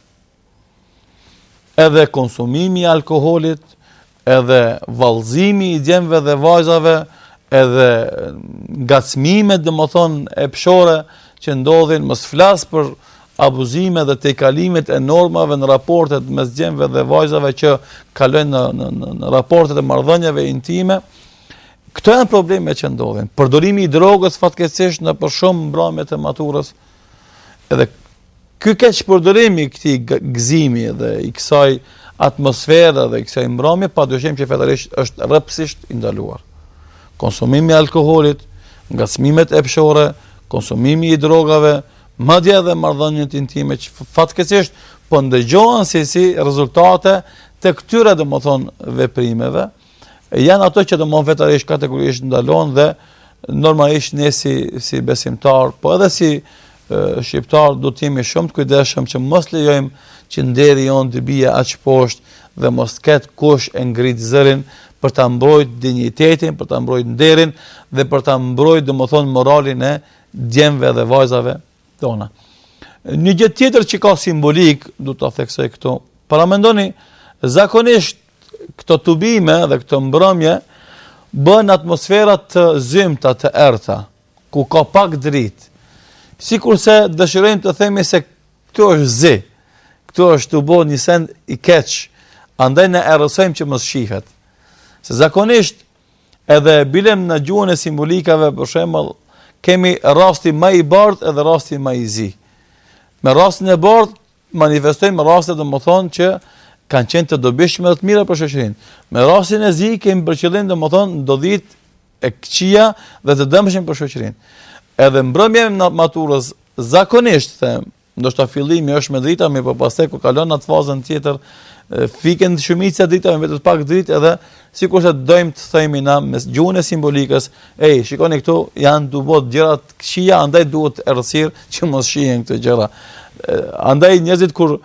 Edhe konsumimi i alkoolit, edhe vallëzimi i djemve dhe vajzave, edhe ngacmimet domethënë epshore që ndodhin, mos flas për abuzime dhe tejkalimet e normave në raportet mes djemve dhe vajzave që kalojnë në raportet e marrëdhënieve intime. Këto janë probleme që ndodhin. Përdorimi i drogës fatkeqësisht në për shumë mbrëmje të maturës. Edhe ky keq përdorimi i këtij gëzimi dhe i kësaj atmosfere dhe i kësaj mbrëmje padyshim që fetarisht është rrepsisht i ndaluar. Konsumimi i alkoolit, ngacmimet epshore, konsumimi i drogave, madje edhe marrëdhëniet intime që fatkeqësisht po ndëgjohen si rezultate të këtyre domethënë veprimeve, janë ato që domosdoshmë fetarisht kategorisht ndalohen dhe normalisht ne si besimtar, po edhe si shqiptar do të jemi shumë të kujdesshëm që mos lejojmë që nderi jon të bie aq poshtë dhe mos ketë kush e ngrit zërin për ta mbrojtur dinjitetin, për ta mbrojtur nderin dhe për ta mbrojtur domethënë moralin e djemve dhe vajzave tona. Një gjë tjetër që ka simbolik, do ta theksoj këtu. Para mendoni, zakonisht këto tubime dhe këto mbrëmje bën atmosfera të zymta, të errta, ku ka pak dritë. Sikurse dëshirojmë të themi se këtu është zi, këtu është të bëjë një send i keq, andaj ne errësojmë që mos shihet. Se zakonisht edhe bilem në gjuhën e simbolikave, për shembull, kemi rasti më i bardhë edhe rasti më i zi. Me rastin e bardhë manifestojmë raste domethënë që kanë qenë të dobishme dhe të mira për shoqërinë. Me rastin e zi kemi për qëllim domethënë ndodhit e këqija dhe të dëmshme për shoqërinë. Edhe mbrëmja e maturës zakonisht them, ndoshta fillimi është me drita, por pastaj kur kalon në atë fazën tjetër, fiken shumica drita me vetë pak dritë edhe sikurse dojmë të themi na me gjuhën e simbolikës, shikoni këtu janë dubot gjëra të këqija, andaj duhet errësirë që mos shihen këto gjëra. Andaj njerëzit kur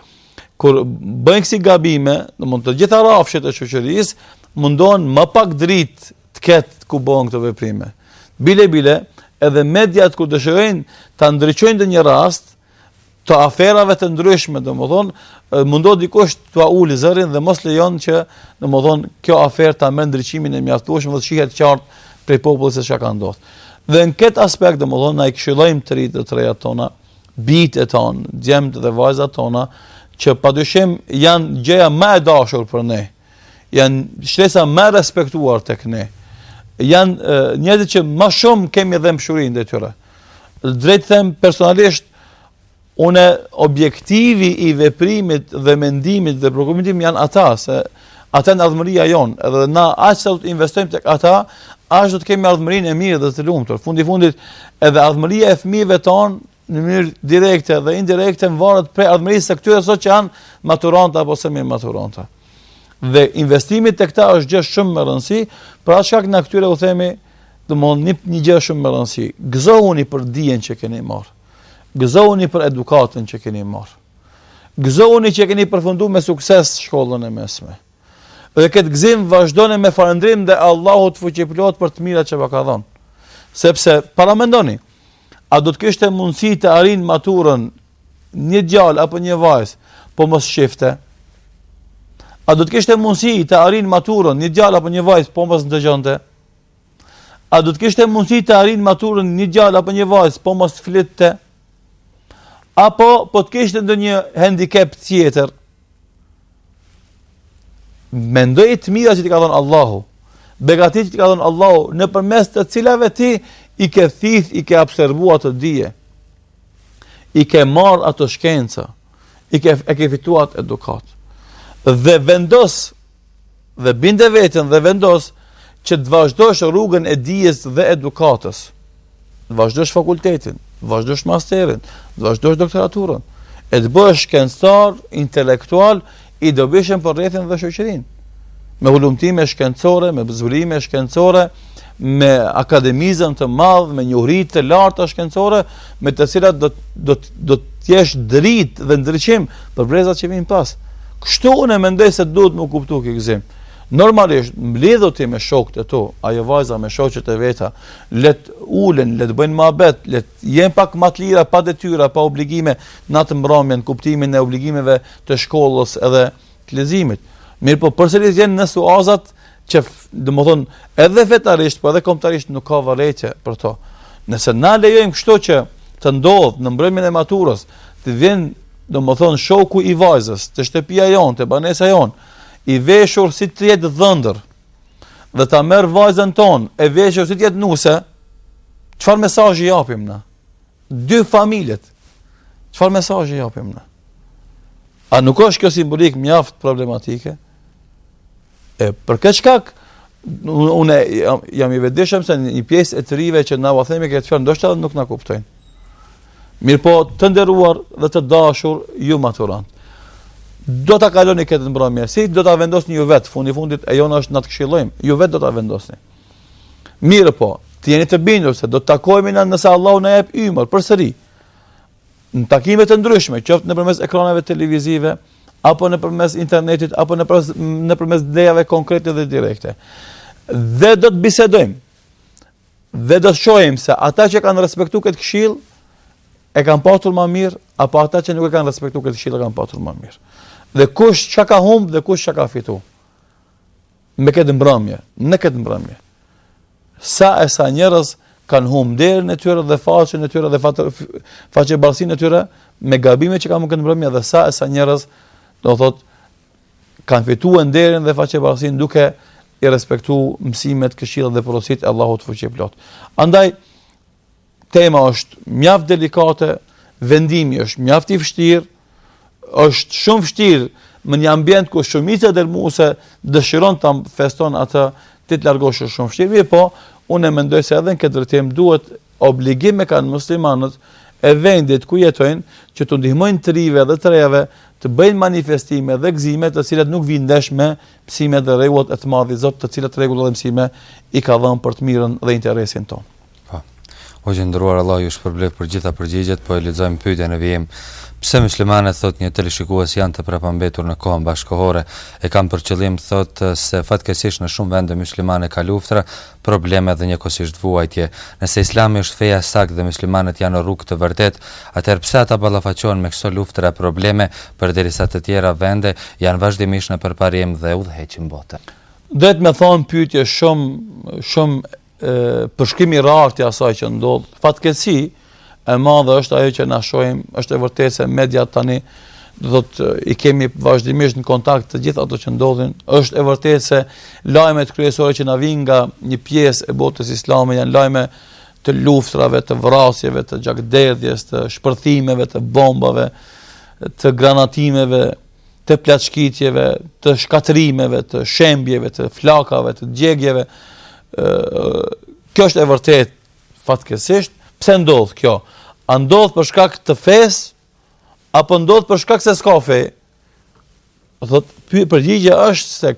bëjnë kësi gabime, domthonë të gjitha rrafshet e shoqërisë mundohen më pak dritë të ketë ku bëhen këto veprime. Bile edhe mediat kur dëshirojnë ta ndriçojnë ndonjë rast të aferave të ndryshme, domethënë mundohet dikush t'ua ulë zërin dhe mos lejon që domethënë kjo aferë ta merr ndriçimin e mjaftueshëm dhe të shihet qartë prej popullit se çka ka ndodhur. Dhe në këtë aspekt domethënë na i këshillojmë të rejat tona, bijtë tonë, djemt dhe vajzat tona, që padyshim janë gjëja më e dashur për ne. Janë shtesa më respektuar tek ne. Janë njerëz që më shumë kemi dëmshurinë ndaj tyre. Drejt them personalisht, unë objektivi i veprimit dhe mendimit dhe prokumit tim janë ata, se ata në ardhmëria jonë, edhe na aq sa do të investojmë tek ata, aq do të kemi ardhmërinë e mirë dhe të lumtur. Fundi fundit edhe ardhmëria e fëmijëve tonë në mënyrë direkte dhe indirekte varet prej ardhmërisë së këtyre sot që janë maturanta apo semi maturanta. Dhe investimi tek ta është gjë shumë më rëndësi, për atë shkak na këtyre u themi, domthonë një gjë shumë më rëndësi. Gëzohuni për dijen që keni marrë. Gëzohuni për edukatën që keni marrë. Gëzohuni që keni përfunduar me sukses shkollën e mesme. Dhe këtë gëzim vazhdoni me falëndrim dhe Allahut fuqiplot për të mirat që ka dhënë. Sepse para mendoni, a do të kishte mundësi të arrin maturën një djalë apo një vajzë, po mos shifte? A do të kishte mundësi të arrin maturën një djalë apo një vajzë po mos ndëgjonte? A do të kishte mundësi të arrin maturën një djalë apo një vajzë po mos flitte? Apo po të kishte ndonjë handicap tjetër? Mendoj të mira që ti ka dhënë Allahu, begatit që ti ka dhënë Allahu, nëpërmes të cilave ti i ke thith, i ke observuar ato dije, i ke marr ato shkenca, e ke fituar edukat. Dhe vendos, dhe binde veten dhe vendos që të vazhdosh rrugën e dijes dhe edukatës. Të vazhdosh fakultetin, të vazhdosh masterin, të vazhdosh doktoraturën, e të bësh shkencëtar, intelektual, i dobishëm për rrethin dhe shoqërinë. Me hulumtime shkencore, me zbulime shkencore, me akademizëm të madh, me njohuri të larta shkencore, me të cilat do të jesh dritë dhe ndriçim për brezat që vinë pas. Kështu unë mendoj se duhet më kuptu këtë gëzim. Normalisht, mbledhu ti me shokët e tu, ajo vajza me shoqet e veta, let ulen, let bëjnë mohabet, let jenë pak më të lira, pa detyra, pa obligime, natë mbrëmjen, kuptimin e obligimeve të shkollës edhe të leximit. Mirë po përsëri jenë në suazat që domethënë edhe fetarisht, po edhe kombëtarisht nuk ka vërejtje për to. Nëse na lejojmë kështu që të ndodh në mbrëmjen e maturës, të vjen domethënë shoku i vajzës, të shtëpia jon, të banesa jon, i veshur si të jetë dhëndër, dhe ta merr vajzën tonë, e veshur si të jetë nuse, çfarë mesazhi japim na? Dy familjet. Çfarë mesazhi japim na? A nuk është kjo simbolik mjaft problematike? Për këtë shkak, unë jam i vetëdijshëm se një pjesë e të rive që na u themi këtë fjalë ndoshta nuk na kuptojnë. Mirë po, të nderuar dhe të dashur ju maturant. Do ta kaloni këtë mbrëmje, si do ta vendosni ju vetë, fundi fundit e jona është na të këshillojmë, ju vetë do ta vendosni. Mirë po, të jeni të bindur se do të takohemi nëse Allahu na jep ymër përsëri. Në takime të ndryshme, qoftë nëpërmes ekraneve televizive, apo nëpërmes internetit, apo nëpërmes idejave konkrete dhe direkte. Dhe do të bisedojmë. Dhe do të shohim se ata që kanë respektuar këtë këshill e kanë patur më mirë, apo ata që nuk e kanë respektuar këtë këshill e kanë patur më mirë. Dhe kush çka ka humb dhe kush çka ka fitu. Me këtë mbrëmje, në këtë mbrëmje. Sa njerëz kanë humb derën e tyre dhe faqen e tyre dhe faqebarsinë e tyre me gabimet që kanë në këtë mbrëmje, dhe sa njerëz do thot kanë fituar derën dhe faqebarsinë duke i respektuar mësimet, këshillat dhe porositë e Allahut fuqiplot. Andaj tema është mjaft delikate, vendimi është mjaft i vështirë, është shumë vështirë në një ambient ku shumica e dërmuese dëshiron ta feston atë, ti të largosh është shumë vështirë, po unë mendoj se edhe në këtë drejtim duhet obligime kanë muslimanët e vendit ku jetojnë që të ndihmojnë të rive dhe të rejave të bëjnë manifestime dhe gëzime të cilat nuk vinë ndesh me mësime dhe rregullat e të madhit Zot, të cilat rregulla dhe mësime i ka dhënë për të mirën dhe interesin tonë. Po. O gjendëruar Allah ju shpërblet për gjitha përgjigjet, po e lexojmë pyetjen e vijim. Pse muslimanët thot një teleshikues janë të prapambetur në kohën bashkëkohore, e kanë për qëllim thot se fatkeqësisht në shumë vende muslimane ka luftra, probleme dhe njëkohësisht vuajtje. Nëse Islami është feja saktë dhe muslimanët janë në rrugë të vërtet, atëherë pse ata ballafaqohen me këto luftra probleme përderisa të tjera vende janë vazhdimisht në përparim dhe udhëheqin botën? Duhet me thonë pyetje shumë përshkrimi i rartë i asaj që ndodh. Fatkeqësi e madhe është ajo që na shohim, është e vërtetë se mediat tani do të i kemi vazhdimisht në kontakt të gjithë ato që ndodhin. Është e vërtetë se lajmet kryesore që na vijnë nga një pjesë e botës islame janë lajme të luftrave, të vrasjeve, të gjakderdhjes, të shpërthimeve, të bombave, të granatimeve, të plaçkitjeve, të shkatërimeve, të shembjeve, të flakave, të djegjeve. Kjo është e vërtetë fatkeqësisht. Pse ndodh kjo? A ndodh për shkak të fesë apo ndodh për shkak se s'ka fe? Thot, përgjigjja është se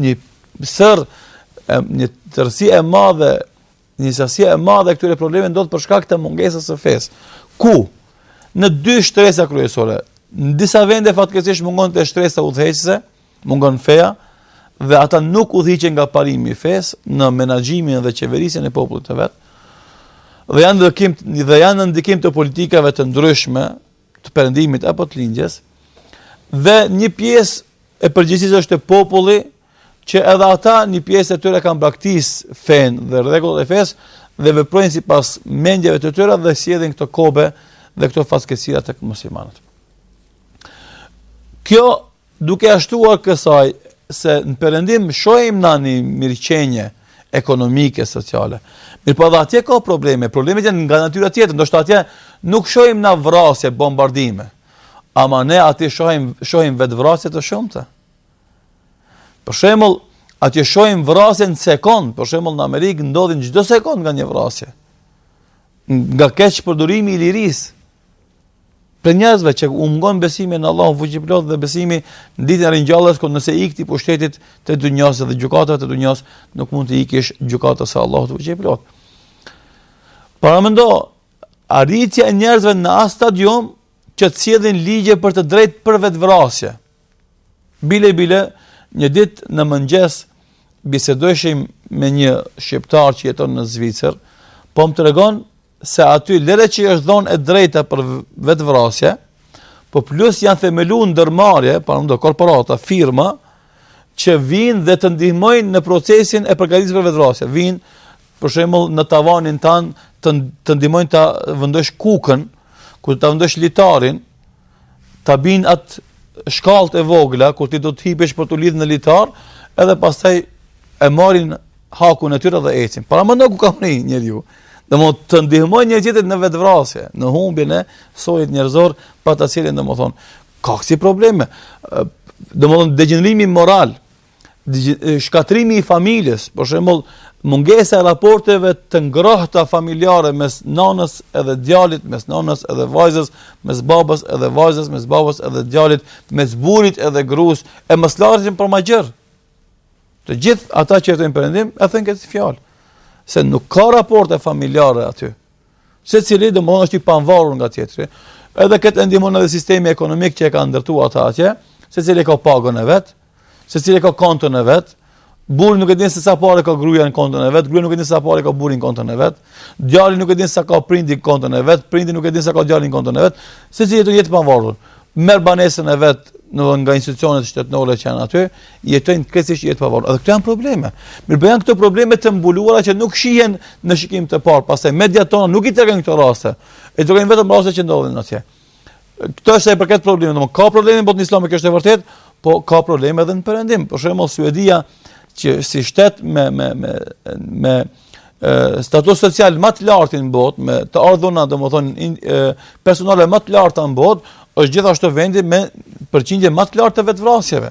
një tërësi e madhe, një sasi e madhe këtyre problemeve ndodh për shkak të mungesës së fesë. Ku? Në dy shtresa kryesore. Në disa vende fatkeqësisht mungon të shtresa udhëheqëse, mungon feja, dhe ata nuk udhëhiqen nga parimi i fesë në menaxhimin dhe qeverisjen e popullit të vet. Dhe janë në ndikim të politikave të ndryshme, të perëndimit apo të lindjes, dhe një pjesë e përgjithsisht është e populli që edhe ata një pjesë e tyre kanë braktisë fen dhe rregullat e fesë dhe veprojnë sipas mendjeve të tyre dhe sjellin këto kobe dhe këto fatkeqësia tek muslimanët. Kjo duke ashtuar kësaj se në perëndim shohim na një mirëqenie ekonomike, sociale. Mirë po edhe atje ka probleme. Problemet janë nga natyra tjetër, ndoshta atje nuk shohim na vrasje, bombardime. Ama ne atje shohim vetvrasje të shumta. Për shembull, atje shohim vrasje në sekond, për shembull në Amerikë ndodhin çdo sekond nga një vrasje. Nga keq përdorimi i lirisë. Për njerëzve që u mungon besimi në Allahun fuqiplot dhe besimi në ditën e ringjalljes, kur nëse ikti pushtetit të dunjos dhe gjykatave të dunjos, nuk mund të ikish gjykatës së Allahut fuqiplot. Paramendo arritja e njerëzve në as stadium që të sjellin ligje për të drejtë për vetvrasje. Bile një ditë në mëngjes bisedojshim me një shqiptar që jeton në Zvicër, po më tregon se aty lere që është dhonë e drejta për vetvrasje, po plus janë themeluar ndërmarrje, paramendo korporata, firma që vinë dhe të ndihmojnë në procesin e përgatitjes për vetvrasje. Vinë për shembull në tavanin tan të ndihmojnë ta vendosh kukën, kur ta vendosh litarin, ta bin atë shkallët e vogla kur ti do të hipesh për të lidhur në litar, edhe pastaj e marrin hakun e tyre dhe ecin. Paramendo ku ka mri njeriu. Domethënë të ndihmojnë një tjetrin në vetvrasje, në humbjen e sojit njerëzor, pa ta cilën domethënë ka si probleme. Domethënë degenerimi moral, shkatrimi i familjes, për shembull, mungesa e raporteve të ngrohta familjare mes nanës edhe djalit, mes nanës edhe vajzës, mes babas edhe vajzës, mes babas edhe djalit, mes burrit edhe gruas, e mos largjën për magjër. Të gjithë ata që jetojnë perëndim e thënë këtë fjalë, se nuk ka raporte familjare aty. Secili domosdoshmë është i pavarur nga tjetri. Edhe këtë ndihmon edhe sistemi ekonomik që e ka ndërtuar ata atje, secili ka pagën e vet, secili ka konton e vet. Burri nuk e din se sa parë ka gruaja në konton e vet, gruaja nuk e din se sa parë ka burri në konton e vet, djali nuk e din se sa ka prindi në konton e vet, prindi nuk e din se sa ka djali në konton e vet, secili jeton jetë pavarur. Merr banesën e vet nga institucionet shtetërore që janë aty, jetojnë krejtësisht jetë pavarur. Edhe këto janë probleme. Mirë, janë këto probleme të mbuluara që nuk shihen në shikim të parë, pastaj mediat tona nuk i tregojnë këto raste. E tregojnë vetëm raste që ndodhin atje. Këto është sa i përket problemit. Domethënë ka probleme në botën islame, kjo është e vërtetë, po ka probleme edhe në perëndim. Për shembull, Suedia që si shtet me status social më të lartë në botë, me të ardhurna domethënë personale më të larta në botë, është gjithashtu vendi me përqindje më të lartë të vetvrasjeve.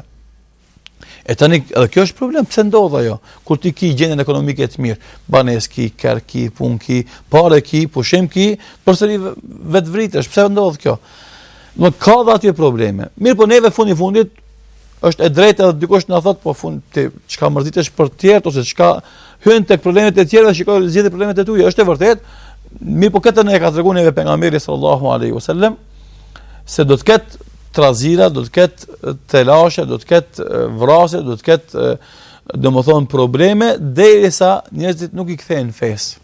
E tani edhe kjo është problem, pse ndodh ajo? Kur ti ki gjendjen ekonomike të mirë, banesë ki, kerr ki, punë ki, parë ki, pushim ki, përsëri vetvritesh. Pse ndodh kjo? Nuk ka atje probleme. Mirë, po neve fundit është e drejtë edhe dikush na thot po fund ti çka mërzitesh për të tjerë ose çka hyn tek problemet e tjerë dhe shikoj zgjidhje problemet e tua. Është e vërtetë. Mirë, po këtë ne ka treguar neve pejgamberi sallallahu alaihi wasallam se do të ketë trazira, do të ketë telashe, do të ketë vrasje, do të ketë domethënë probleme derisa njerëzit nuk i kthehen fesë.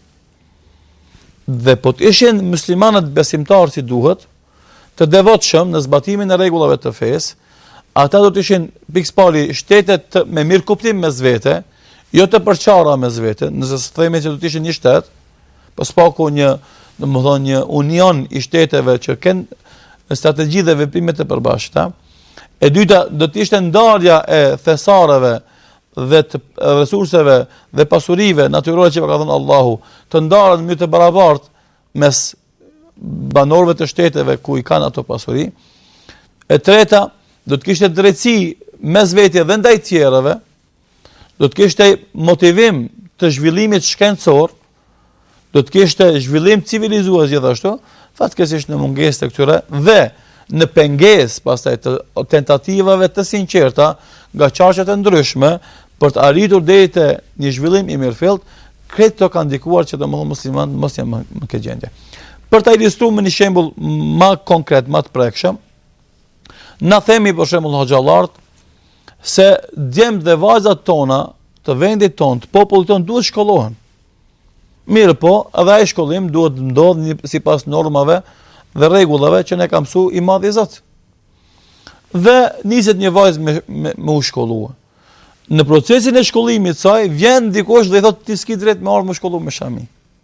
Dhe po të ishin muslimanët besimtarë si duhet, të devotshëm në zbatimin e rregullave të fesë, ata do të ishin pikëspari shtetet me mirë kuptim mes vete, jo të përçara mes vete, nëse themi se do të ishin një shtet, po s'paku një, domethënë një union i shteteve që kanë strategji dhe veprime të përbashkëta. E dyta do të ishte ndarja e thesareve dhe të resurseve dhe pasurive natyrore që ka dhënë Allahu, të ndarën në mënyrë të barabartë mes banorëve të shteteve ku i kanë ato pasuri. E treta do të kishte drejtësi mes vete dhe ndaj tjerëve, do të kishte motivim të zhvillimit shkencor, do të kishte zhvillim civilizues gjithashtu, fatkeqësisht në mungesë të këtyre dhe në pengesë pastaj të tentativave të sinqerta nga çarqet e ndryshme për të arritur deri te një zhvillim i mirëfillt, këto kanë ndikuar që domosdoshmë muslimanët mos janë më këtë gjendje. Për ta ilustruar me një shembull më konkret, më të prekshëm, na themi për shembull hoxhallart se djemt dhe vajzat tona të vendit ton, të popullit ton duhet shkollohen. Mirë po, edhe ai shkollim duhet ndodh sipas normave dhe rregullave që ne ka mësuar i Madhi Zot. dhe niset një vajzë me u shkollua. Në procesin e shkollimit saj, vjen dikush dhe i thotë ti s'ki drejt me ardhur më shkollu me shami.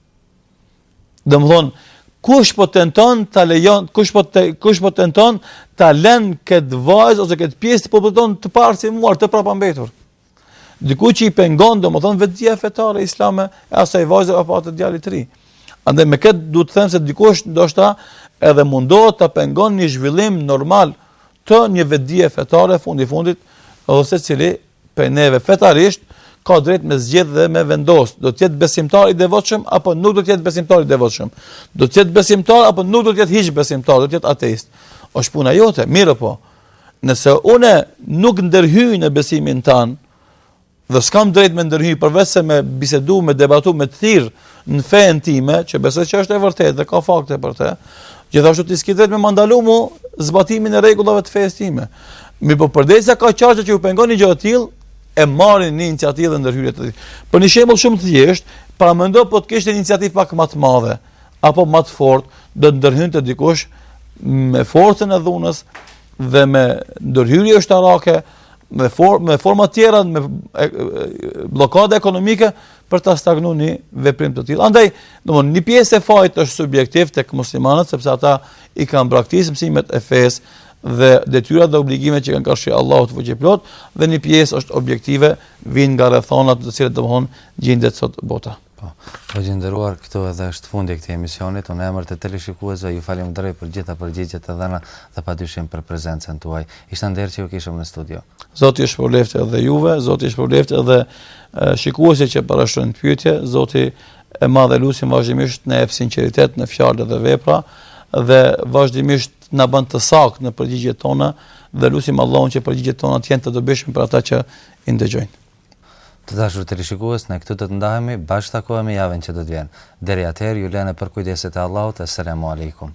Domthon, kush po tenton ta lejon, kush po tenton ta lën këtë vajzë ose këtë pjesë të popullit të parë si muar të prapambetur. Diku që i pengon, domethënë vetdia fetare islame e asaj vajze apo atë djalit të ri. Andaj me këtë duhet të them se dikush ndoshta edhe mundohet ta pengon një zhvillim normal të një vetdie fetare fundi fundit, ose secili për neve fetarisht ka drejt me zgjedh dhe me vendos. Do të jetë besimtar i devotshëm apo nuk do të jetë besimtar i devotshëm. Do të jetë besimtar apo nuk do të jetë hiç besimtar, do të jetë ateist. Është puna jote, mirë po. Nëse une nuk ndërhyj në besimin tan, dhe s'kam drejt me ndërhyj përveç se me bisedu, me debatu, me të thirr në fen time, që besoj që është e vërtetë dhe ka fakte për të, gjithashtu ti s'ke drejt me mandalu mu zbatimin e rregullave të fesë time. Mi po përdesë ka çarçe që u pengon një gjë të tillë, e marrin një iniciativë dhe ndërhyrje të tillë. Për një shembull shumë të thjeshtë, para mendo po të kishte iniciativë pak më të madhe apo më të fortë, do të ndërhynte dikush me forcën e dhunës dhe me ndërhyrje ushtarake, me forma tjera, me bllokade ekonomike për ta stagnuar një veprim të tillë. Andaj, domthonë, një pjesë e fajit është subjektiv tek muslimanët, sepse ata i kanë braktisë mësimet e fesë dhe detyrat dhe obligimet që kanë kërshi Allahu të fuqiplot, dhe një pjesë është objektive, vinë nga rrethonat të cilët domthonë gjendet sot bota. Po, nderuar, këtu edhe është fundi i këtij emisionit. Unë emër të teleshikuesve ju falenderoj për gjitha përgjigjet e dhëna dhe padyshim për prezencën tuaj. Ishte nder që ju kishëm në studio. Zoti ju shpërbleft edhe juve, Zoti ju shpërbleft edhe shikuesit që parashtrojnë pyetje, Zoti e madh e lutim vazhdimisht në jep sinqeritet në fjalë dhe vepra dhe vazhdimisht na bën të saktë në përgjigjet tona dhe lutim Allahun që përgjigjet tona të jenë të dobishme për ata që i ndëgjojnë. Të dashur teleshikues, ne këtu do të ndahemi, bashkë takohemi javën që do të vjen. Deri atëherë ju lënë për kujdeset e Allahut. Asalamu alaykum.